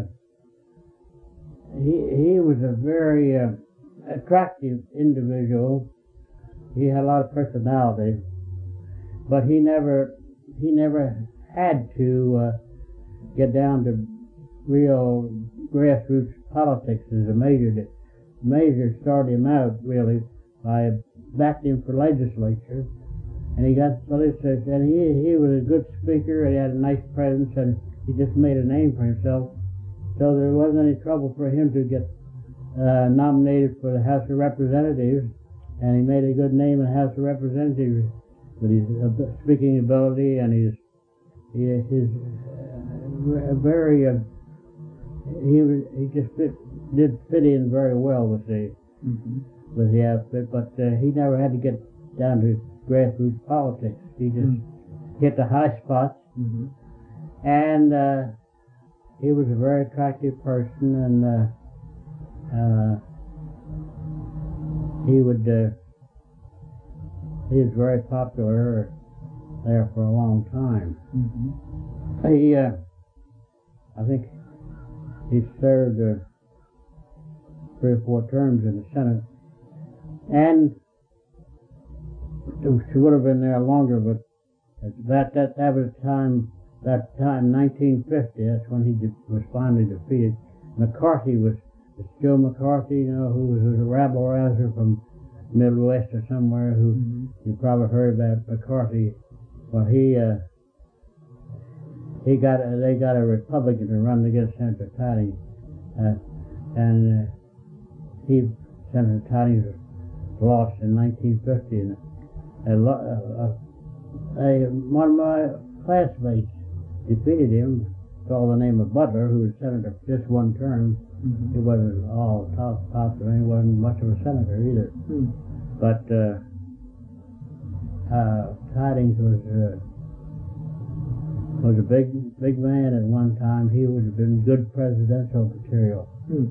A: he he was a very uh, attractive individual. He had a lot of personality, but he never he never had to uh, get down to real grassroots politics as a major did. Major started him out really by backing him for legislature, and he got legislature, and he he was a good speaker, and he had a nice presence, and he just made a name for himself. So there wasn't any trouble for him to get uh, nominated for the House of Representatives, and he made a good name in the House of Representatives with his uh, speaking ability and his his, his uh, very uh, he was he just fit, did fit in very well with the
B: Mm-hmm.
A: with the outfit, but uh, he never had to get down to grassroots politics. He just
B: Mm-hmm.
A: hit the high spots,
B: Mm-hmm.
A: and uh, he was a very attractive person, and uh, uh, he would uh, he was very popular there for a long time.
B: Mm-hmm.
A: He, uh, I think, he served uh, three or four terms in the Senate, and she would have been there longer, but that that that was time that time nineteen fifty. That's when he de- was finally defeated. McCarthy was Joe McCarthy, you know, who was a rabble rouser from Midwest or somewhere. Who
B: Mm-hmm.
A: you probably heard about McCarthy. Well, he uh, he got a, they got a Republican to run against Senator Tidings, uh, and uh, he Senator Tidings lost in nineteen fifty, and a, a, a, one of my classmates defeated him. Called the name of Butler, who was senator for just one term.
B: Mm-hmm.
A: He wasn't all top popular. He wasn't much of a senator either.
B: Mm-hmm.
A: But uh, uh, Tidings was uh, was a big big man at one time. He would have been good presidential material.
B: Mm-hmm.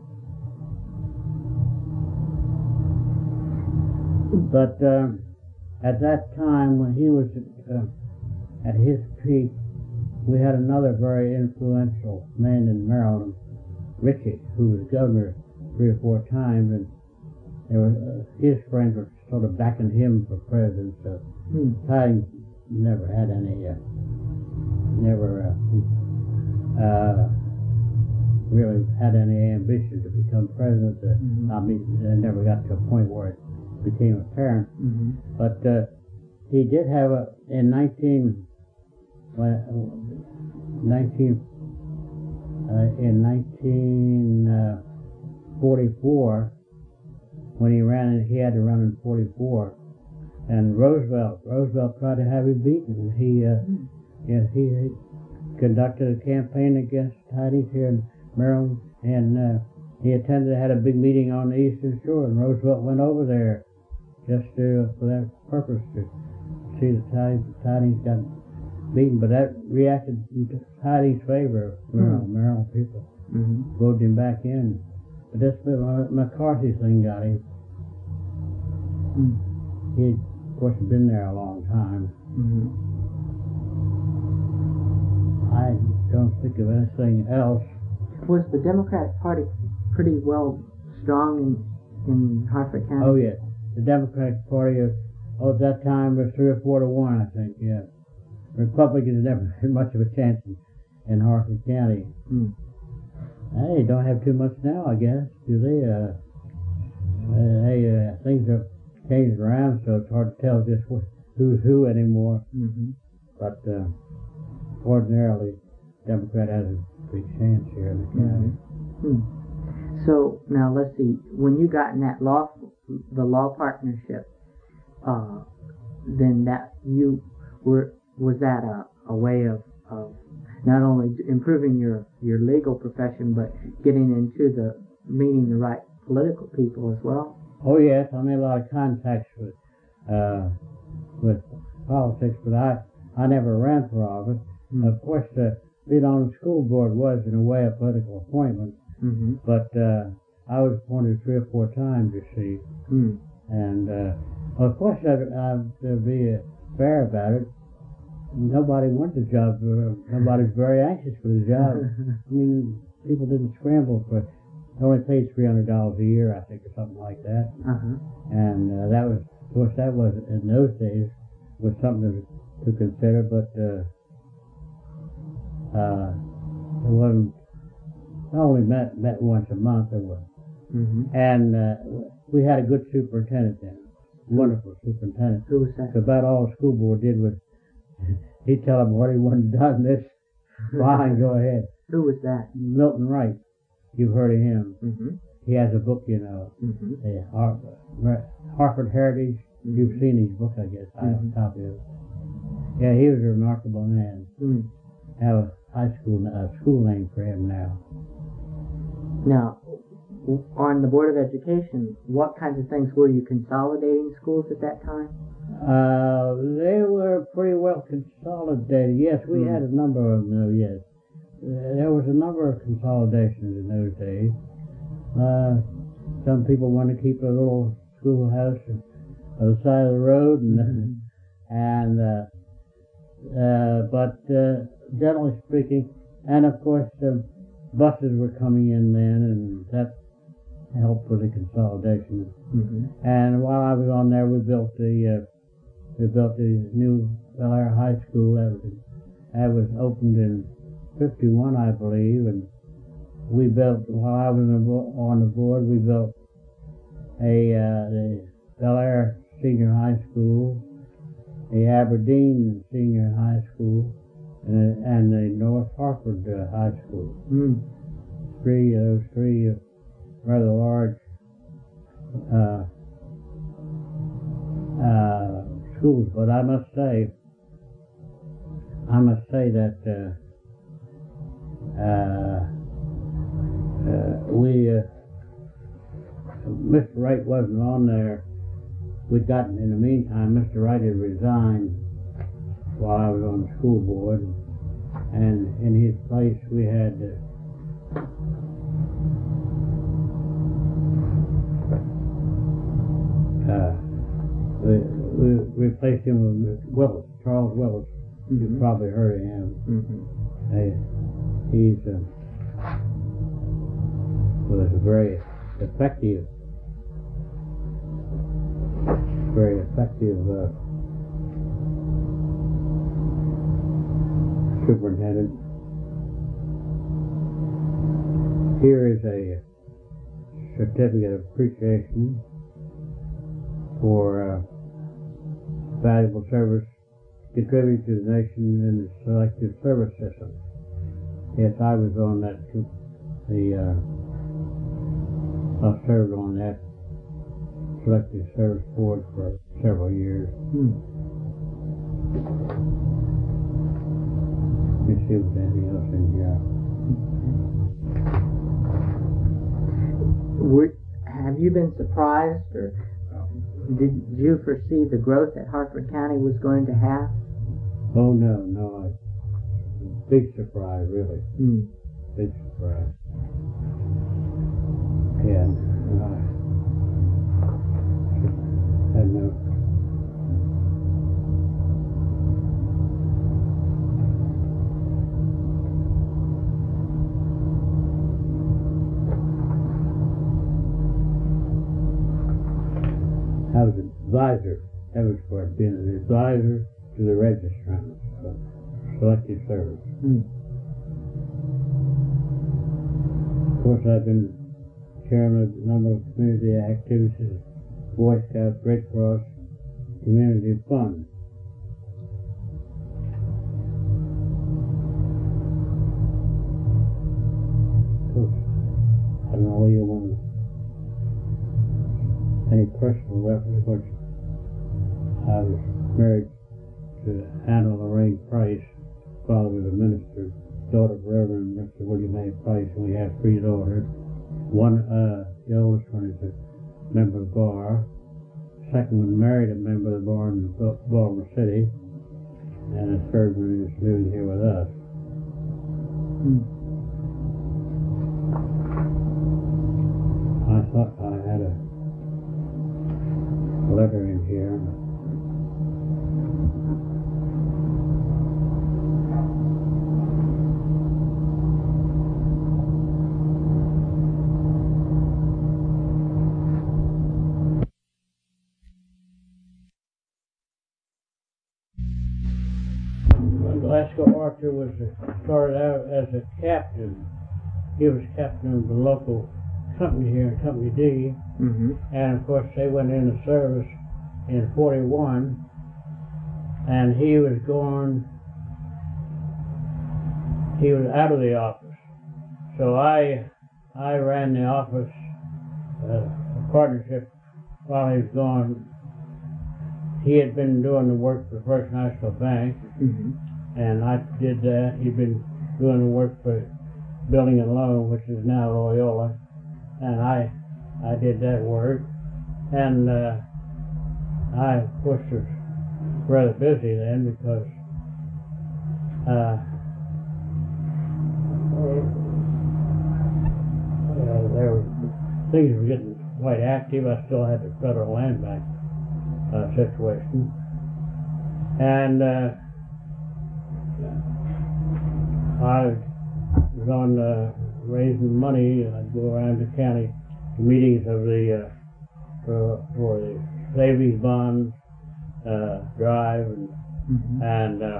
A: But uh, at that time, when he was uh, at his peak, we had another very influential man in Maryland, Ritchie, who was governor three or four times, and they were, uh, his friends were sort of backing him for president. So
B: Mm-hmm.
A: Tidings never had any, uh, never uh, uh, really had any ambition to become president. Uh,
B: Mm-hmm.
A: I mean, they never got to a point where it became apparent.
B: Mm-hmm.
A: But uh, he did have a in nineteen. Well, nineteen uh, in nineteen forty-four, when he ran, he had to run in forty-four, and Roosevelt Roosevelt tried to have him beaten. He uh, yes, he, he conducted a campaign against Tidings here in Maryland, and uh, he attended had a big meeting on the Eastern Shore, and Roosevelt went over there just to, for that purpose to see the Tidings, Tidings got beaten, but that reacted in Tidings' favor. Maryland, Maryland people
B: Mm-hmm.
A: voted him back in. But this McCarthy thing got him.
B: Mm-hmm.
A: He, of course, had been there a long time.
B: Mm-hmm.
A: I don't think of anything else.
B: Was the Democratic Party pretty well strong in, in Hartford County?
A: Oh, yeah. The Democratic Party, of, oh, at that time was three or four to one, I think, yeah. Republicans never had much of a chance in, in Hartford County.
B: Mm.
A: They don't have too much now, I guess, do they? Uh, uh, hey, uh, things have changed around, so it's hard to tell just wh- who's who anymore.
B: Mm-hmm.
A: But uh, ordinarily, Democrat has a big chance here in the county.
B: Hmm. So now let's see. When you got in that law, the law partnership, uh, then that you were was that a, a way of, of not only improving your, your legal profession, but getting into the meeting the right political people as well?
A: Oh yes, I made a lot of contacts with uh, with politics, but I, I never ran for office. Mm-hmm. Of course, uh, being on the school board was, in a way, a political appointment, mm-hmm. but uh, I was appointed three or four times, you see. Mm. And, uh, well, of course, I'd, I'd uh, be uh, fair about it. Nobody wanted the job. Uh, nobody's very anxious for the job. I mean, people didn't scramble for it. They only paid three hundred dollars a year, I think, or something like that. Uh-huh. And uh, that was, of course, that was, in those days, was something to, to consider, but uh, uh, it wasn't, I only met, met once a month, it was. Mm-hmm. And uh, we had a good superintendent then, wonderful superintendent.
B: Who was that?
A: So about all the school board did was, he'd tell them what he wanted done, this, fine, go ahead.
B: Who was that?
A: Milton Wright. You've heard of him. Mm-hmm. He has a book, you know, mm-hmm. the Harvard, Harvard Heritage. Mm-hmm. You've seen his book, I guess. I have a copy of it. Yeah, he was a remarkable man. Mm. I have a high school uh, school name for him now.
B: Now, on the Board of Education, what kinds of things were you consolidating schools at that time?
A: Uh, they were pretty well consolidated. Yes, we mm. had a number of them, though, yes. Uh, there was a number of consolidations in those days. Uh, some people wanted to keep a little schoolhouse on the side of the road, and mm-hmm. and uh, uh, but uh, generally speaking, and of course, uh, buses were coming in then, and that helped with the consolidation. Mm-hmm. And while I was on there, we built the uh, we built the new Bel Air High School. That was that was opened in fifty-one, I believe, and we built, while I was on the board, we built a uh, the Bel Air Senior High School, the Aberdeen Senior High School, and, and the North Hartford uh, High School. Mm. Three of those three uh, rather large uh, uh, schools, but I must say, I must say that. Uh, Uh, uh, we, uh, Mister Wright wasn't on there. We'd gotten, in the meantime, Mister Wright had resigned while I was on the school board, and in his place we had uh, uh, we, we replaced him with Willis, Charles Willis. Mm-hmm. You've probably heard of him. Mm-hmm. Uh, He's uh, was a very effective, very effective uh, superintendent. Here is a certificate of appreciation for uh, valuable service contributed to the nation in the selective service system. Yes, I was on that, the, uh, I served on that selective service board for several years. Hmm. Let me see if there's anything else in here.
B: Would, have you been surprised, or did you foresee the growth that Hartford County was going to have?
A: Oh, no, no. I, Big surprise, really. Mm. Big surprise. Yeah, I had no. I was an advisor. That was for being an advisor to the registrants. So. Selective service. Hmm. Of course, I've been chairman of a number of community activities, Boy Scouts, Red Cross, Community Fund. Of course, I don't know you want any personal reference, which I was married to Anna Lorraine Price. Father was a minister, daughter of Reverend Mister William A. Price, and we have three daughters. One, uh, the oldest one is a member of the bar. second one married a member of the bar in Baltimore City, and the third one is living here with us.
B: Hmm.
A: I thought I had a letter in here. Glasgow Archer was a, started out as a captain. He was captain of the local company here, Company D,
B: Mm-hmm.
A: and of course they went into service in forty-one, and he was going, he was out of the office. So I, I ran the office, uh, a partnership while he was gone. He had been doing the work for First National Bank,
B: Mm-hmm.
A: and I did that. He'd been doing the work for Building and Loan, which is now Loyola, and I I did that work. And uh, I, of course, was rather busy then because uh, uh, there were, things were getting quite active. I still had the Federal Land Bank uh, situation. And uh, I was on uh, raising money. I'd go around the county to meetings of the uh, for, for the savings bonds uh, drive, and,
B: Mm-hmm.
A: and uh,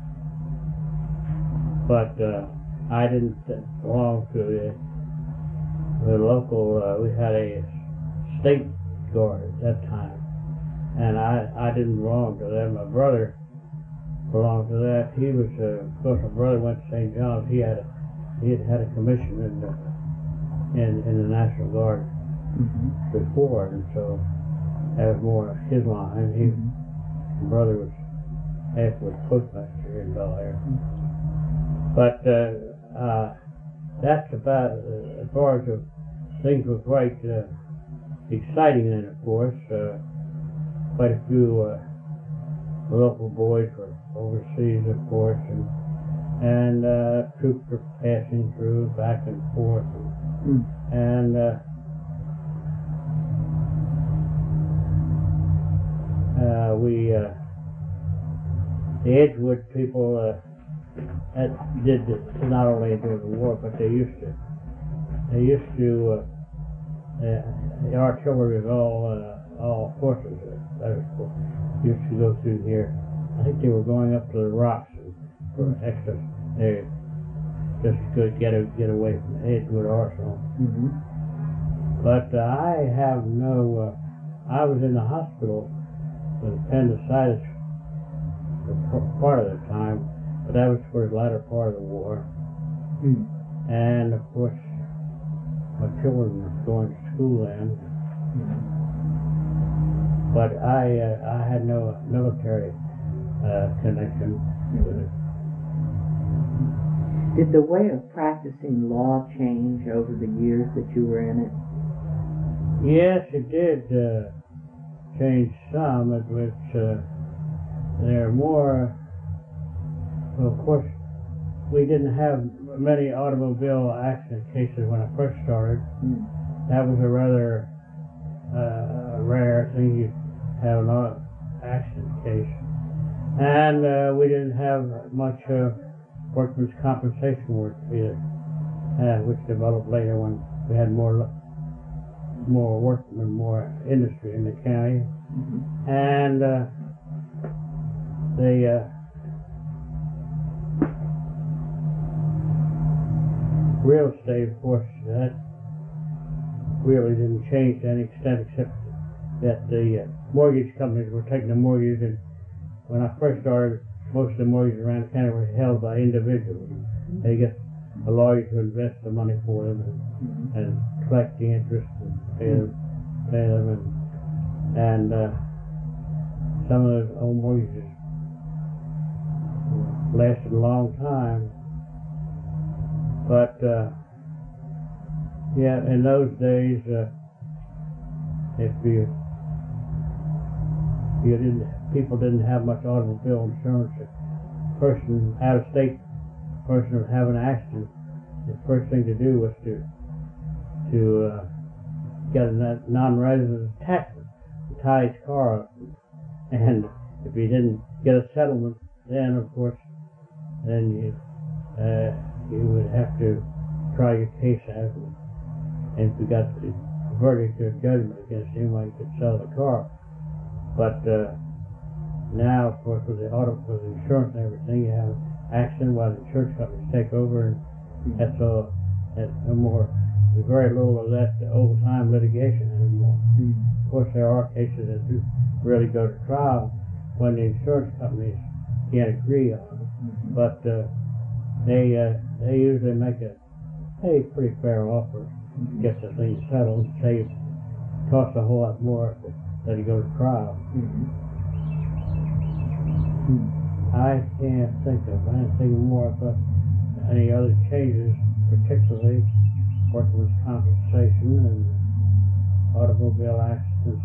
A: but uh, I didn't belong to the, the local. Uh, we had a state guard at that time, and I I didn't belong to them. My brother belonged to that. He was, uh, of course, my brother went to Saint John's. He had a, he had had a commission in the in, in the National Guard
B: Mm-hmm.
A: before, and so that was more his line. He,
B: Mm-hmm.
A: my brother was afterwards postmaster in Bel Air. But uh, uh, that's about uh, as far as the things were quite uh, exciting then, of course. Uh, quite a few uh, local boys were overseas, of course, and and uh, troops were passing through back and forth, and,
B: Mm.
A: and uh, uh, we uh, the Edgewood people uh, that did this not only during the war, but they used to they used to uh, uh, the artillery was all uh, all horses. Uh, that was, used to go through here. I think they were going up to the rocks for extra. They just could get a, get away from the Edgewood Arsenal.
B: Mm-hmm.
A: But uh, I have no. Uh, I was in the hospital with appendicitis for p- part of the time, but that was for the latter part of the war.
B: Mm.
A: And of course, my children were going to school then. But I uh, I had no military uh, connection with it.
B: Did the way of practicing law change over the years that you were in it?
A: Yes, it did uh, change some, at which uh, there are more. Well, of course, we didn't have many automobile accident cases when I first started.
B: Mm. That
A: That was a rather uh, rare thing. You have an auto accident case, and uh, we didn't have much uh, workman's compensation work either, uh, which developed later when we had more more workmen, more industry in the county,
B: Mm-hmm.
A: and uh, the uh, real estate, of course, that really didn't change to any extent, except that the uh, mortgage companies were taking the mortgages, and when I first started, most of the mortgages around the county were held by individuals. They get a lawyer to invest the money for them and,
B: Mm-hmm.
A: and collect the interest and pay them, pay them, and, and uh, some of those old mortgages lasted a long time. But uh, yeah, in those days, uh, if you you didn't, people didn't have much automobile insurance. A person out of state, person would have an accident. The first thing to do was to to uh, get a non-resident taxman to tie his car up, and if he didn't get a settlement, then of course, then you uh, you would have to try your case out, and if you got the verdict or judgment against him, well, you could sell the car. But uh, now, of course, with the auto, with the insurance and everything, you have an accident while the insurance companies take over, and that's all. That's no more. There's very little of that old-time litigation anymore.
B: Mm.
A: Of course, there are cases that do really go to trial when the insurance companies can't agree on it,
B: Mm-hmm.
A: but uh, they uh, they usually make a a pretty fair offer,
B: Mm-hmm.
A: get the thing settled, save costs a whole lot more than to go to trial.
B: Mm-hmm. Mm.
A: I can't think of anything more about any other changes, particularly workers' compensation and automobile accidents.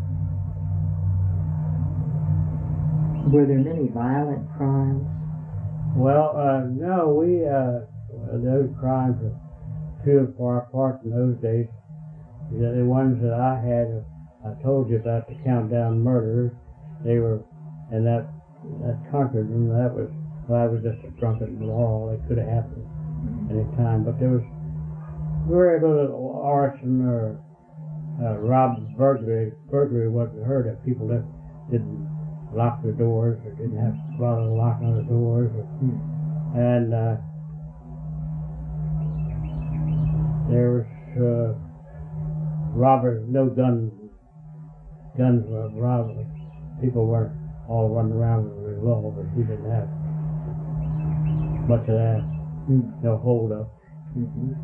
B: Were there many violent crimes?
A: Well, uh, no, we, uh, those crimes were few and far apart in those days. The, the ones that I had, I told you about the countdown murders. They were, and that, that conquered them. That was, well, that was just a drunken brawl. It could have happened any time, but there was very little arson or uh, rob burglary. Burglary wasn't heard of. People that didn't lock their doors or didn't have to bother locking on the doors. Or,
B: Mm.
A: and uh, there was uh, robbers, no gun, guns were robbed. People weren't all running around with revolvers. We didn't have much of that.
B: Mm.
A: No hold up.
B: Mm-hmm.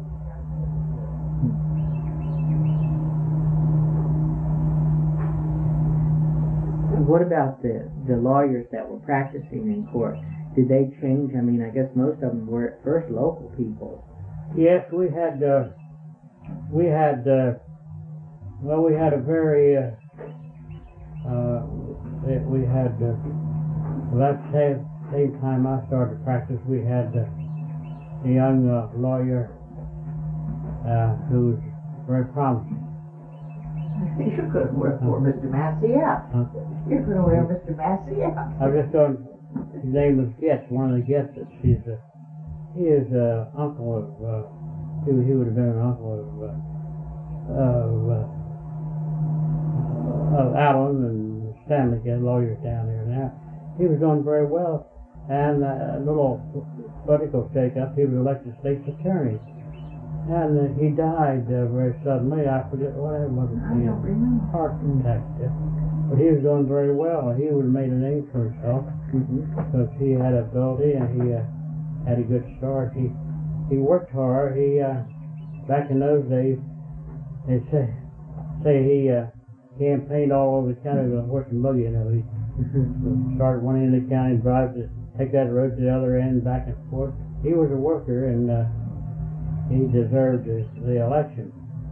B: What about the, the lawyers that were practicing in court? Did they change? I mean, I guess most of them were at first local people.
A: Yes, we had, uh, we had, uh, well, we had a very, uh, uh, we had, uh, well, that same, same time I started to practice, we had uh, a young uh, lawyer uh, who was very promising.
C: You could have worked for Mister Maciel.
A: Huh?
C: You could have worked for Mister Maciel.
A: I was just on, his name was Getz, one of the Getzes. He's a, he is a uncle of, uh, he, he would have been an uncle of, uh, of, uh, of Allen and Stanley, Getz, lawyers down there now. He was doing very well, and uh, a little political shake-up, he was elected state's attorney. And uh, he died uh, very suddenly. I forget what it was.
C: I don't remember.
A: Heart attack. Yeah. But he was doing very well. He would have made a name for himself
B: Mm-hmm.
A: because he had ability and he uh, had a good start. He he worked hard. He uh, back in those days, they say say he uh, campaigned all over the county with a horse and buggy. You know, he
B: Mm-hmm.
A: started one end of the county, drive to take that road to the other end, back and forth. He was a worker and. Uh, He deserved the, the election.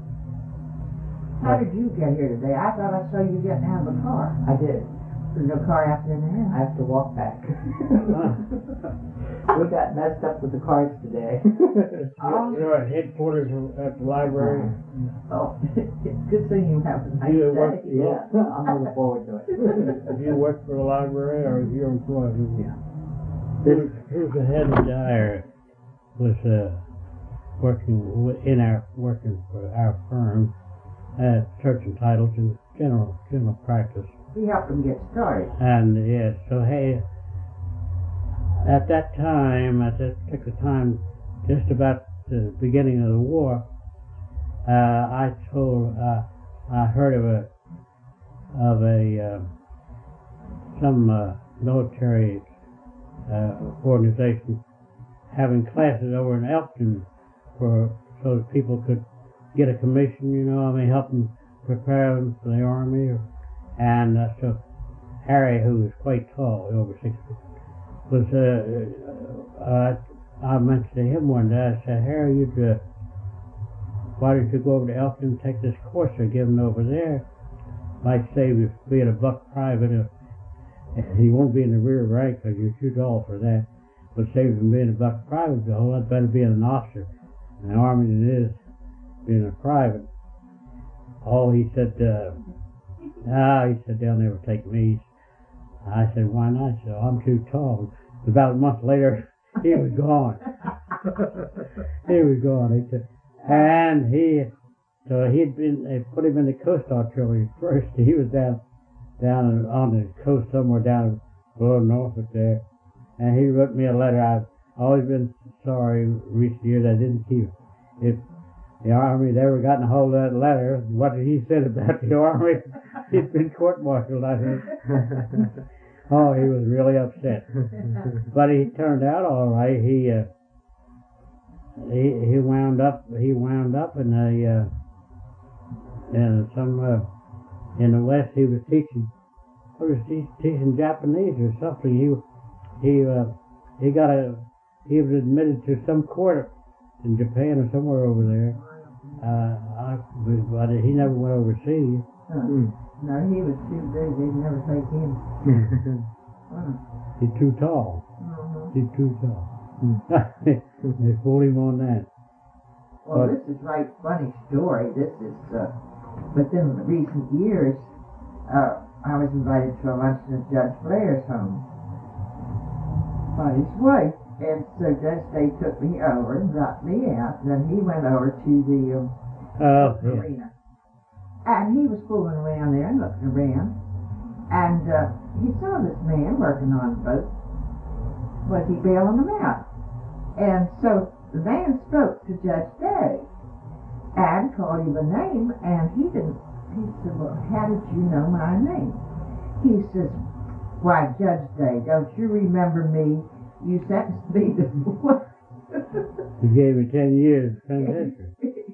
C: How did you get here today? I thought I saw you getting out of the car.
B: I did.
C: There's no car out there
B: I
C: now.
B: have to walk back.
A: Huh.
B: We got messed up with the cards today.
C: Oh.
A: You're at headquarters at the library.
C: Oh, it's good seeing you have a nice
A: You
C: day.
A: work-
B: Yeah, I'm looking forward to it.
A: Do you work for the library or is your employee?
B: Yeah.
A: Who's, who's the head of the Dyer was uh, working wi- in our working for our firm at church and titles in general general practice.
C: We helped them get started.
A: And yes, so hey, at that time, at that particular time, just about the beginning of the war, uh, I told, uh, I heard of a, of a, uh, some uh, military uh, organization having classes over in Elkton for so that people could get a commission, you know, I mean, help them prepare them for the army. Or, and uh, so Harry, who was quite tall, over six feet, was, uh, uh, I mentioned to him one day, I said, Harry, you'd, uh, why don't you go over to Elkton and take this course they're giving over there? might save you being a buck private. Uh, he won't be in the rear rank because you're too tall for that. But saves him being a buck private. A whole lot better being an officer in the Army than it is being a private. Oh, he said, uh, ah, he said, they'll never take me. I said, why not? So I'm too tall. About a month later, he was gone. he was gone. He said, and he, so he'd been, they put him in the Coast Artillery first. He was down, down on the coast somewhere down below Norfolk there. And he wrote me a letter. I've always been sorry recent years I didn't keep it. If the Army had ever gotten a hold of that letter, what he said about the Army, he'd been court-martialed, I think. Oh, he was really upset. But he turned out all right. He uh, he he wound up he wound up in a uh, in some uh, in the West. He was teaching. He was te- teaching Japanese or something. He he uh, he got a he was admitted to some court in Japan or somewhere over there. Uh, I, but he never went overseas.
C: Uh, no, he was too big. They'd never take him. uh.
A: He's too tall.
C: Uh-huh.
A: He's too tall. They fooled him on that.
C: Well,
A: But-
C: this is right funny story. This is uh, within the recent years. Uh, I was invited to a luncheon at Judge Blair's home by his wife. And so Judge Day took me over and dropped me out. And then he went over to the um,
A: Oh, yeah.
C: arena. And he was fooling around there and looking around. And uh, he saw this man working on the boat. Was he bailing him out? And so the man spoke to Judge Day and called him a name. And he didn't. He said, well, how did you know my name? He says, why, Judge Day, don't you remember me? You sentenced me to what?
A: He gave me ten years penitentiary.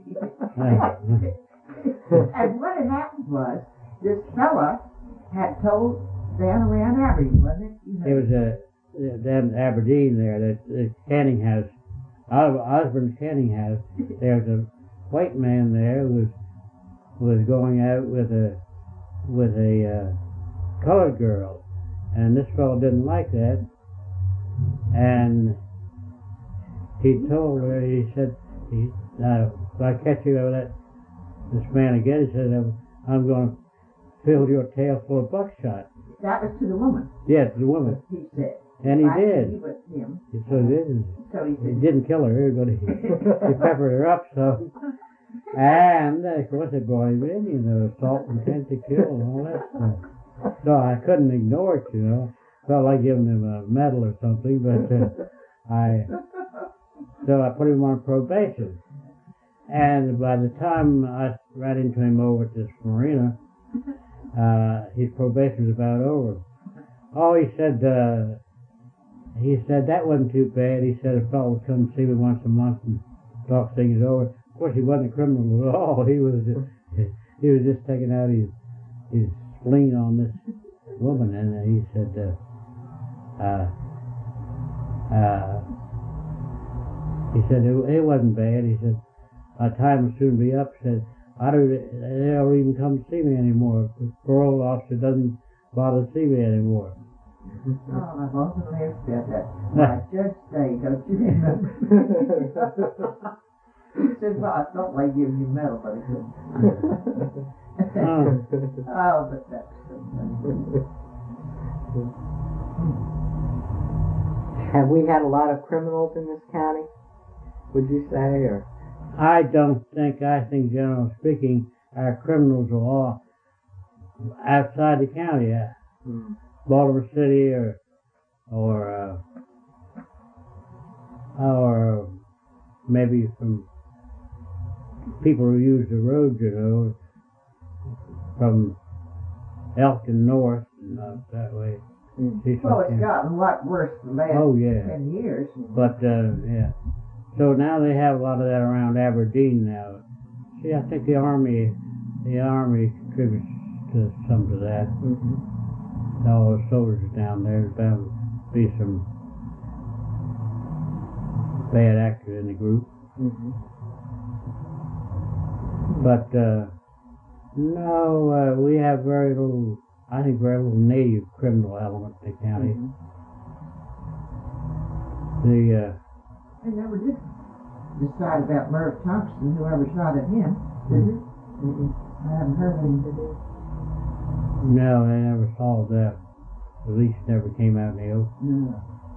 C: And what had happened was, this fella had told down around Aberdeen, wasn't it? You know,
A: It was a down in Aberdeen there, that the Canning House, Osborne Canning House. There was a white man there who was was going out with a with a uh, colored girl, and this fellow didn't like that. And he told her, he said, he, uh, if I catch you with that, this man again, he said, I'm, I'm going to fill your tail full of buckshot.
C: that was to the woman,
A: Yes, the woman.
C: he said.
A: And he
C: I
A: did.
C: He was him.
A: So he did.
C: So he
A: He
C: said,
A: didn't kill her, but he, he peppered her up, so. And, of course, they brought him in, you know, assault, intent to kill, and all that stuff. So I couldn't ignore it, you know. Felt like giving him a medal or something, but uh, I, so I put him on probation. And by the time I ran into him over at this marina, uh, his probation was about over. Oh, he said, uh, he said that wasn't too bad. He said a fellow would come see me once a month and talk things over. Of course, he wasn't a criminal at all. He was just, he was just taking out his his spleen on this woman, and he said, uh, uh, uh, he said it, it wasn't bad. He said my time will soon be up. He said I don't, they don't even come to see me anymore. The parole officer doesn't bother to see me anymore.
C: oh, I've often heard said that. Why, Judge Day, don't you remember? He said, well, I felt like giving you a medal, but I couldn't.
A: Oh.
C: Oh, but that's so funny.
B: Have we had a lot of criminals in this county, would you say, or?
A: I don't think, I think generally speaking, our criminals are all outside the county, uh,
B: Hmm.
A: Baltimore City or, or, uh, or maybe from people who use the road, you know, from Elkton North, and up that way.
B: Mm.
A: See,
C: Well,
A: something-
C: it's gotten a lot worse the last
A: Oh, yeah.
C: ten years.
A: But, uh, yeah. So now they have a lot of that around Aberdeen now. See, I think the Army, the Army contributes to some to that.
B: Mm-hmm.
A: All those soldiers down there, there's bound to be some bad actors in the group.
B: Mm-hmm.
A: But, uh, No, uh, we have very little, I think very little native criminal element in the county.
B: Mhm.
A: The, uh,
C: They never did decide about Merv Thompson, whoever shot at him, did they?
B: Mm-mm.
C: I haven't heard anything.
A: no, they never solved that. The police never came out in the open.
C: No.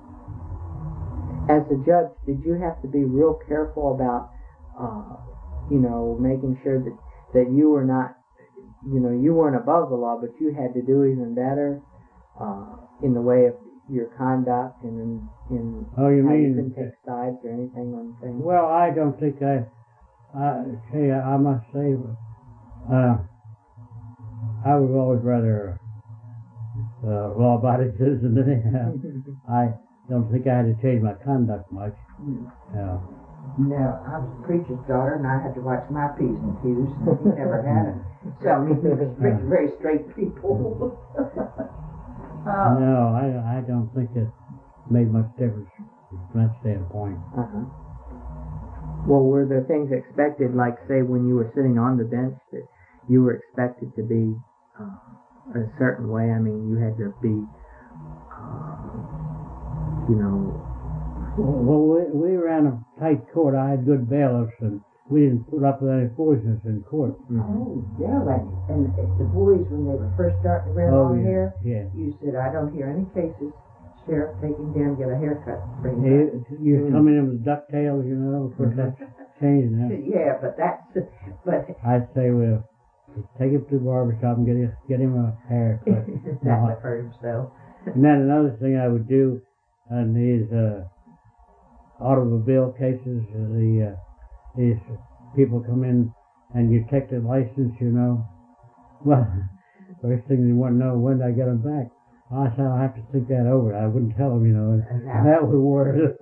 B: As a judge, did you have to be real careful about, uh, you know, making sure that, that you were not, you know, you weren't above the law, but you had to do even better uh, in the way of your conduct and in, in
A: Oh, you
B: how you
A: mean?
B: couldn't take sides or anything on things?
A: Well, I don't think I, I say, I must say, uh, I was always rather uh, law-abiding citizen than anything. I don't think I had to change my conduct much. No.
C: No, I was a preacher's daughter, and I had to watch my P's and Q's, and he never had it. So he was very, very straight people. uh,
A: No, I, I don't think it made much difference from that standpoint.
B: Uh-huh. Well, were there things expected, like, say, when you were sitting on the bench, that you were expected to be uh, a certain way? I mean, you had to be, uh, you know...
A: Well, we, we ran a tight court. I had good bailiffs, and we didn't put up with any foolishness in court.
C: Oh, yeah, like, and the boys, when they were first starting to wear
A: Oh,
C: long
A: yeah,
C: hair,
A: yeah.
C: you said, I don't hear any cases. Sheriff, take him down, get a haircut, bring him
A: You,
C: back.
A: you
B: Mm.
A: come in with ducktails, you know, of course that's changed now.
C: Yeah, but that's, but
A: I'd say, well, take him to the barber shop and get him, get him a haircut.
C: that would hurt himself.
A: And then another thing I would do on these uh, automobile cases, uh, the uh, these people come in and you take their license, you know. Well, first thing they want to know, when do I get them back? I said, I'll have to think that over. I wouldn't tell them, you know. And
C: now-
A: that would worry them.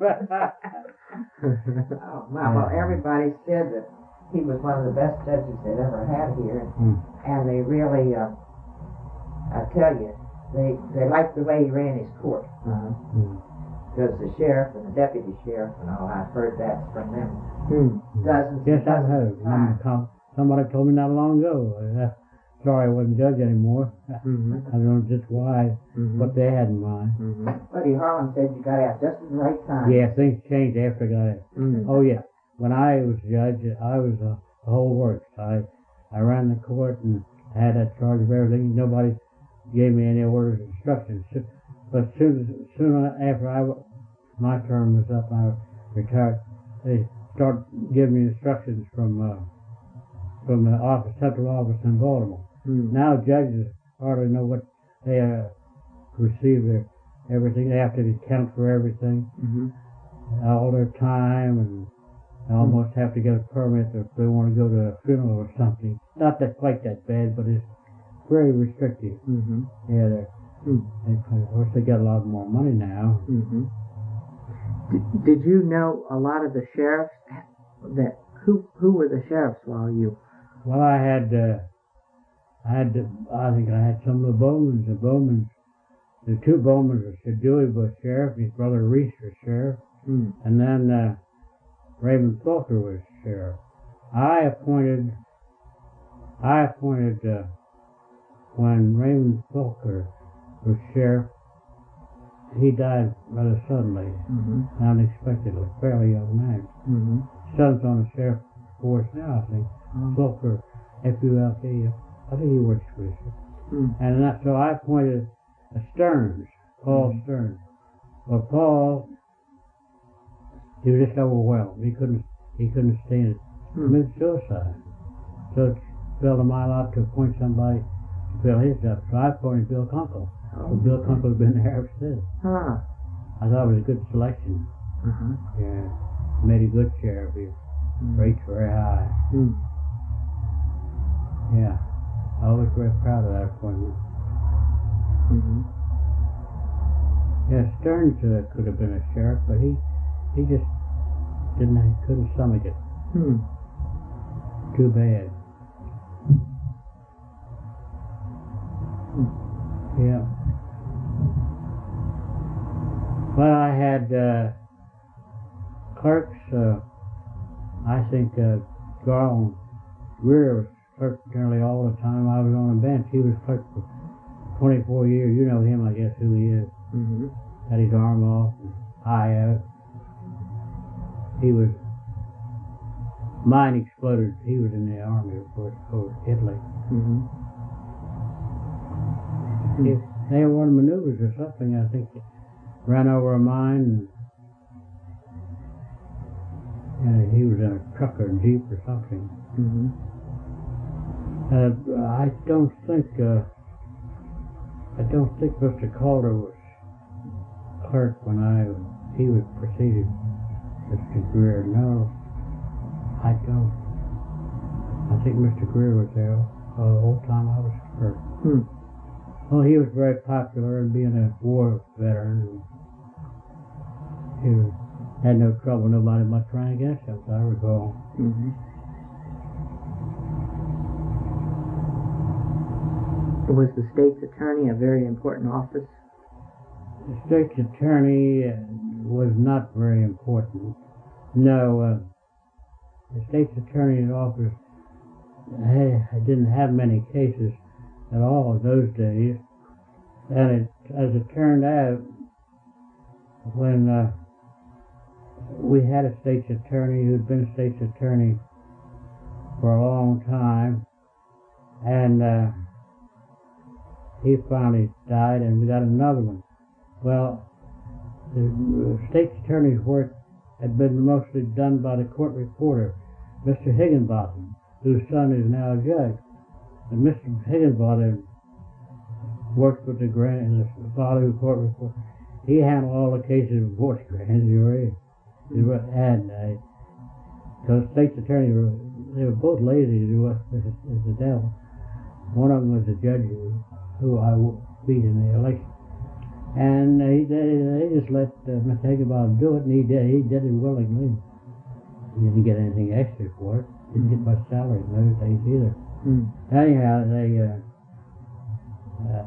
C: Oh, wow. Well, everybody said that he was one of the best judges they'd ever had here,
A: Hmm.
C: and they really, uh, I tell you, they they liked the way he ran his court.
B: Uh-huh.
C: Because the sheriff and the deputy sheriff and all, I've heard that from them
B: Hmm.
C: dozens
A: Yes,
C: and
A: I've
C: dozens
A: heard.
C: of times.
A: Some- Somebody told me not long ago. Uh, sorry I wasn't judge anymore.
B: Mm-hmm.
A: I don't know just why,
B: Mm-hmm.
A: what they had in mind.
B: Mm-hmm.
C: Buddy Harlan said you got out just at the right time.
A: Yeah, things changed after I got it.
B: Mm-hmm.
A: Oh yeah, when I was judge, I was a the whole works. I I ran the court and had that charge of everything. Nobody gave me any orders or instructions. So- But soon soon after I w- my term was up, I retired. They started giving me instructions from uh, from the office, central office in Baltimore.
B: Mm-hmm.
A: Now judges hardly know what they uh, receive their everything. They have to account for everything,
B: Mm-hmm.
A: all their time, and they almost have to get a permit if they want to go to a funeral or something. Not that quite that bad, but it's very restrictive.
B: Mm-hmm.
A: Yeah, they're,
B: Mm.
A: they, of course they get a lot more money now.
B: Mm-hmm. Did, did you know a lot of the sheriffs that who who were the sheriffs while you?
A: Well, I had, uh, I had, to, I think I had some of the Bowmans. The Bowmans, the two Bowmans were Sir Dewey was sheriff, his brother Reese was sheriff,
B: Mm.
A: and then uh, Raymond Fulker was sheriff. I appointed, I appointed uh, when Raymond Fulker was sheriff. He died rather suddenly,
B: Mm-hmm.
A: unexpectedly, fairly young man.
B: Mm-hmm.
A: Son's on the sheriff force now, I think. Fulker, F U L K, I think he works for us.
B: Mm.
A: And that, so I appointed a Stearns, Paul Stearns. Well, Paul, he was just overwhelmed. He couldn't, he couldn't stand it.
B: Mm.
A: Committed suicide. So it fell to my lot to appoint somebody to fill his job. So I appointed Bill Kunkel.
B: Oh.
A: So Bill Kunkel has been there ever since.
B: Huh.
A: I thought it was a good selection.
B: Uh-huh.
A: Yeah, made a good sheriff. His rates very high.
B: Mm.
A: Yeah, I was very proud of that appointment.
B: Mm-hmm.
A: Yeah, Stearns uh, could have been a sheriff, but he he just didn't couldn't stomach it.
B: Hmm.
A: Too bad. Yeah. Well, I had uh, clerks. Uh, I think uh, Garland Greer was clerked nearly all the time I was on the bench. He was clerk for twenty-four years. You know him, I guess, who he is.
B: Mm-hmm.
A: Had his arm off, and eye out. He was, mine exploded. He was in the army, of course, for Italy.
B: Mm-hmm.
A: If they were on maneuvers or something, I think, ran over a mine, and, and he was in a truck or jeep or something.
B: Mm-hmm.
A: Uh, I don't think, uh, I don't think Mister Calder was clerk when I, he was preceded Mister Greer. No, I don't. I think Mister Greer was there uh, the whole time I was clerk.
B: Hmm.
A: Well, he was very popular, and being a war veteran, he was, had no trouble. Nobody much ran against him, as I recall.
B: Mm-hmm. Was the state's attorney a very important office?
A: The state's attorney uh, was not very important. No, uh, the state's attorney's office hey, didn't have many cases at all in those days. And it, as it turned out, when uh, we had a state's attorney who'd been a state's attorney for a long time, and uh, he finally died, and we got another one. Well, the state's attorney's work had been mostly done by the court reporter, Mister Higginbotham, whose son is now a judge. And Mister Higginbotham worked with the grand, the father of the court reporter. He handled all the cases before the grand jury. And because uh, state's attorney, were, they were both lazy as, as, as the devil. One of them was the judge who, who I beat in the election. And they, they, they just let uh, Mister Higginbotham do it, and he did. He did it willingly. He didn't get anything extra for it. Didn't get much salary in those days either.
B: Mm.
A: Anyhow, they uh, uh,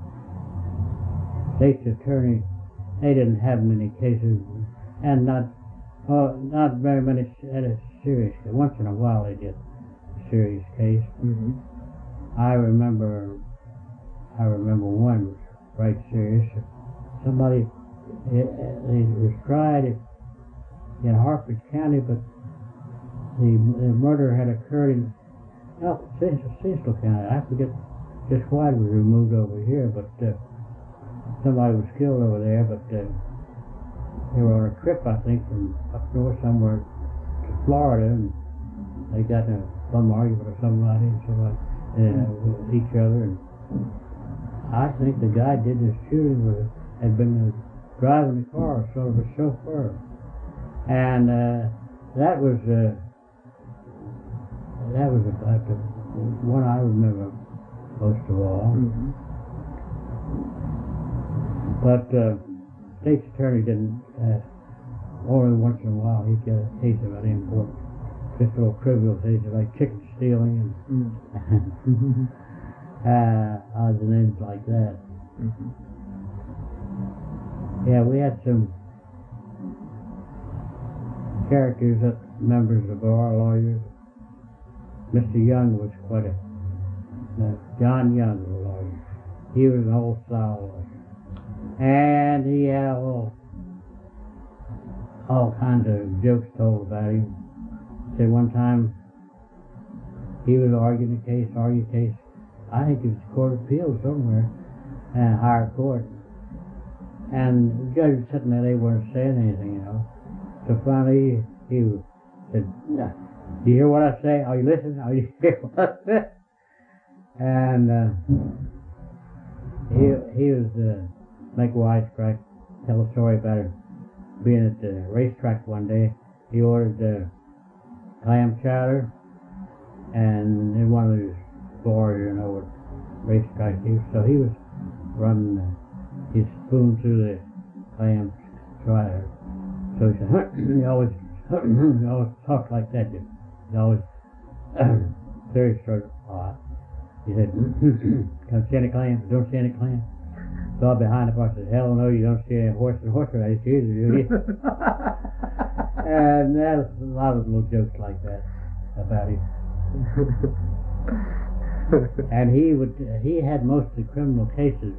A: state's attorney, they didn't have many cases, and not uh, not very many had a serious case. Once in a while they get a serious case.
B: Mm-hmm.
A: I remember, I remember one was right serious. Somebody, it, it was tried in Harford County, but the, the murder had occurred in oh, Cecil County. I forget just why it was removed over here, but uh, somebody was killed over there, but uh, they were on a trip, I think, from up north somewhere to Florida, and they got in a bum argument with somebody, and somebody uh, with each other, and I think the guy did this shooting with had been uh, driving the car, sort of a chauffeur, and uh, that was uh, that was about the one I remember most of all.
B: Mm-hmm.
A: But uh, state's attorney didn't. Uh, only once in a while he'd get a case of any importance, just little trivial cases like chicken stealing and
B: Mm-hmm.
A: uh, odds and ends like that.
B: Mm-hmm.
A: Yeah, we had some characters that members of our lawyers. Mister Young was quite a, uh, John Young was a lawyer. He was an old style lawyer. And he had all, all kinds of jokes told about him. Said one time he was arguing a case, arguing a case, I think it was Court of Appeals somewhere, and higher court. And the judge was sitting there, they weren't saying anything, you know. So finally he, he said, "Do you hear what I say? Are you listening? Are you hear what I say?" And uh, he he was uh, make a wisecrack, tell a story about it. Being at the racetrack one day, he ordered uh, clam chowder, and in one of those bars, you know, with racetrack, he, so he was running uh, his spoon through the clam chowder. So he said, he always, he always talked like that. He always very short pot. He said, "Don't see any clams, don't see any clams." So I behind the bar said, "Hell no, you don't see any horse and horse race either, do you?" And there's a lot of little jokes like that about him. And he would, he had most of the criminal cases.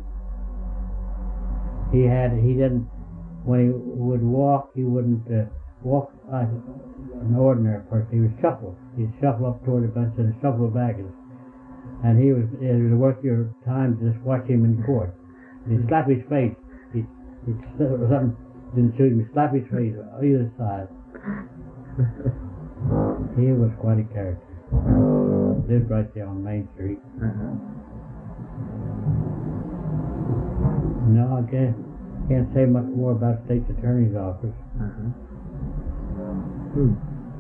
A: He had, he didn't, when he would walk, he wouldn't uh, walk like an ordinary person. He would shuffle. He'd shuffle up toward the bench and shuffle back. And he was, it was worth your time to just watch him in court. He'd slap his face. He'd, he'd something didn't shoot him. He'd slap his face on either side. He was quite a character. Lived right there on Main Street.
B: Uh-huh.
A: No, I can't, can't say much more about State's Attorney's Office.
B: Uh-huh. Hmm.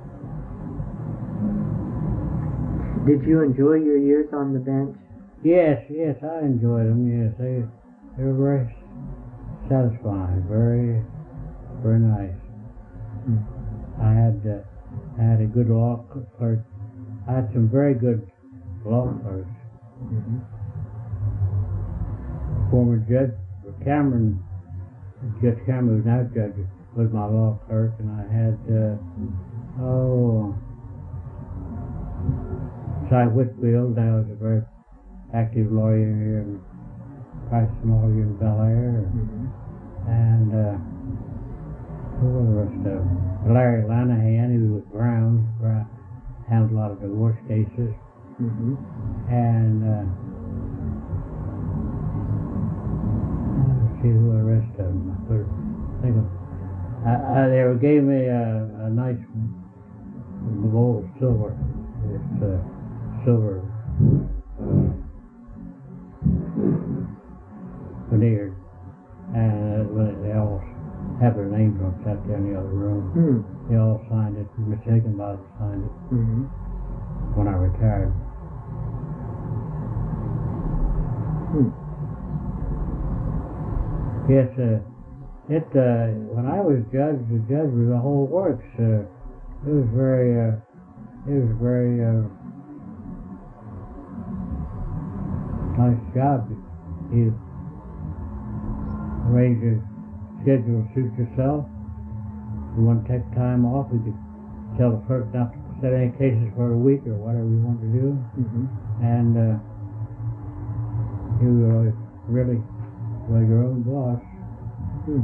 B: Did you enjoy your years on the bench?
A: Yes, yes, I enjoyed them. Yes, they, they were very satisfying, very, very nice.
B: Hmm.
A: I had, uh, I had a good law clerk. I had some very good law clerks.
B: Mm-hmm.
A: Former Judge Cameron, Judge Cameron, who's now judge, was my law clerk, and I had, uh, oh, Cy Whitfield. That was a very active lawyer here in Price lawyer in Bel Air,
B: Mm-hmm.
A: and uh, who were the rest of them? Larry Lanahan, who was Brown, Brown handled a lot of divorce cases,
B: Mm-hmm.
A: and uh, let's see who the rest of them. I could think of. I, I, they were- gave me a, a nice bowl of silver. It's uh, silver uh, veneered, and uh, they all have their names on it out there in the other room.
B: Hmm.
A: They all signed it. Mister Higginbottom signed it
B: Mm-hmm.
A: when I retired.
B: Hmm.
A: Yes, uh, it uh, when I was judge, the judge was the whole works. Uh, it was very, uh, it was a very uh, nice job. You arrange your schedule to suit yourself. If you want to take time off, you could tell the clerk not to set any cases for a week or whatever you want to do,
B: Mm-hmm.
A: and uh, you were really were your own boss.
B: Hmm.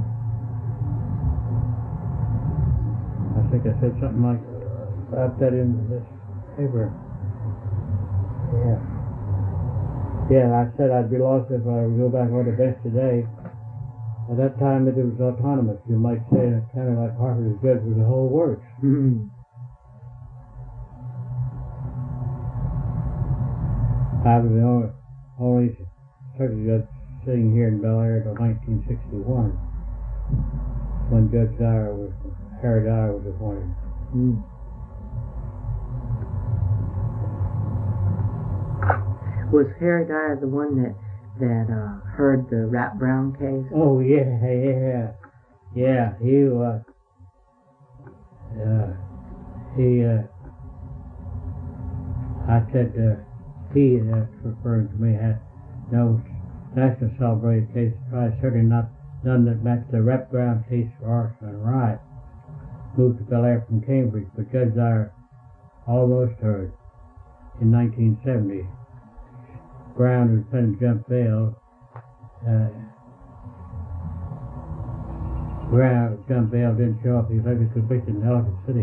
A: I think I said something like about that in this paper. Yeah. Yeah, I said I'd be lost if I would go back on the bench today. At that time, it was autonomous. You might say, kind of like Harvard is judge with the whole works.
B: Mm-hmm.
A: I was the only, only circuit judge sitting here in Bel Air until nineteen sixty-one, when Judge Dyer was, Harry Dyer was appointed.
B: Mm. Was Harry Dyer the one that that uh, heard the Rat Brown case?
A: Oh yeah, yeah, yeah. He uh, uh he uh, I said uh, he that's referring to me had no national celebrated case tried, certainly not none that matched the Rat Brown case for arson and riot. Moved to Bel Air from Cambridge, but Judge Dyer almost heard in nineteen seventy. Brown and defendant jumped bail. Uh, Brown jumped bail, didn't show up. He was later convicted in Ellicott City,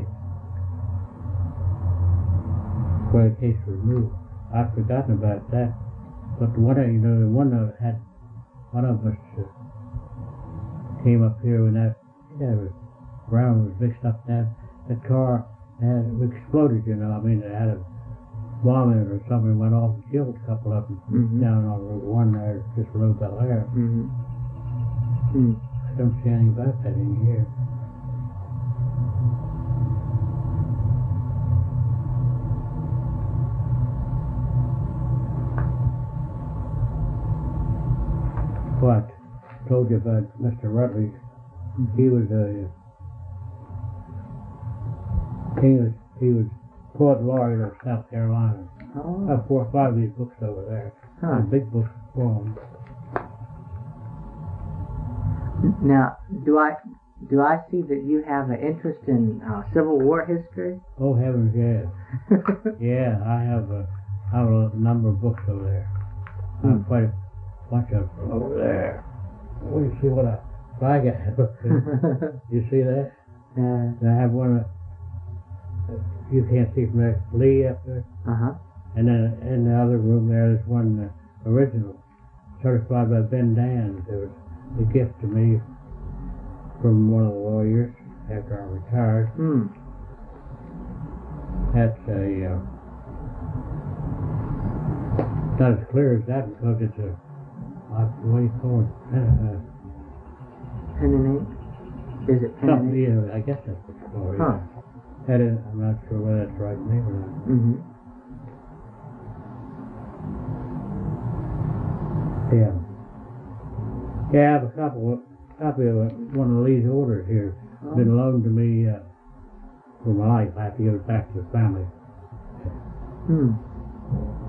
A: where the case was moved. I'd forgotten about that. But one of you know, one of had one of us uh, came up here when that yeah, was, Brown was mixed up. That that car had exploded. You know, I mean, it had a bomb in it or something, went off and killed a couple of them.
B: Mm-hmm.
A: Down on Route One there, just below Bel Air.
B: Mm-hmm. Mm.
A: I don't see anything about that in here. What? I told you about Mister Rutledge. He was a he was he was poet laureate of South Carolina.
B: Oh.
A: I have four or five of these books over there.
B: Huh.
A: They're big books of poems.
B: Now, do I do I see that you have an interest in uh, Civil War history?
A: Oh heavens, yes. Yeah, I have a I have a number of books over there. I have
B: Hmm.
A: quite a bunch of them over there. Well, you see what I, what I got. You see that?
B: Yeah.
A: And I have one of, you can't see from there, Lee up there.
B: Uh-huh.
A: And then in the other room there, there's one uh, original, certified by Ben Dan. It was a gift to me from one of the lawyers after I retired.
B: Hmm.
A: That's a, uh, not as clear as that because it's a, uh, what do you call it? Uh,
B: Pen and ink? Is it pen and
A: something,
B: ink?
A: yeah, I guess that's what it's called.
B: Huh.
A: Yeah. That is, I'm not sure whether that's the right name or not.
B: Mm-hmm.
A: Yeah. Yeah, I have a couple, copy of one of Lee's orders here.
B: Oh.
A: Been loaned to me uh, for my life. I have to give it back to the family.
B: Hmm.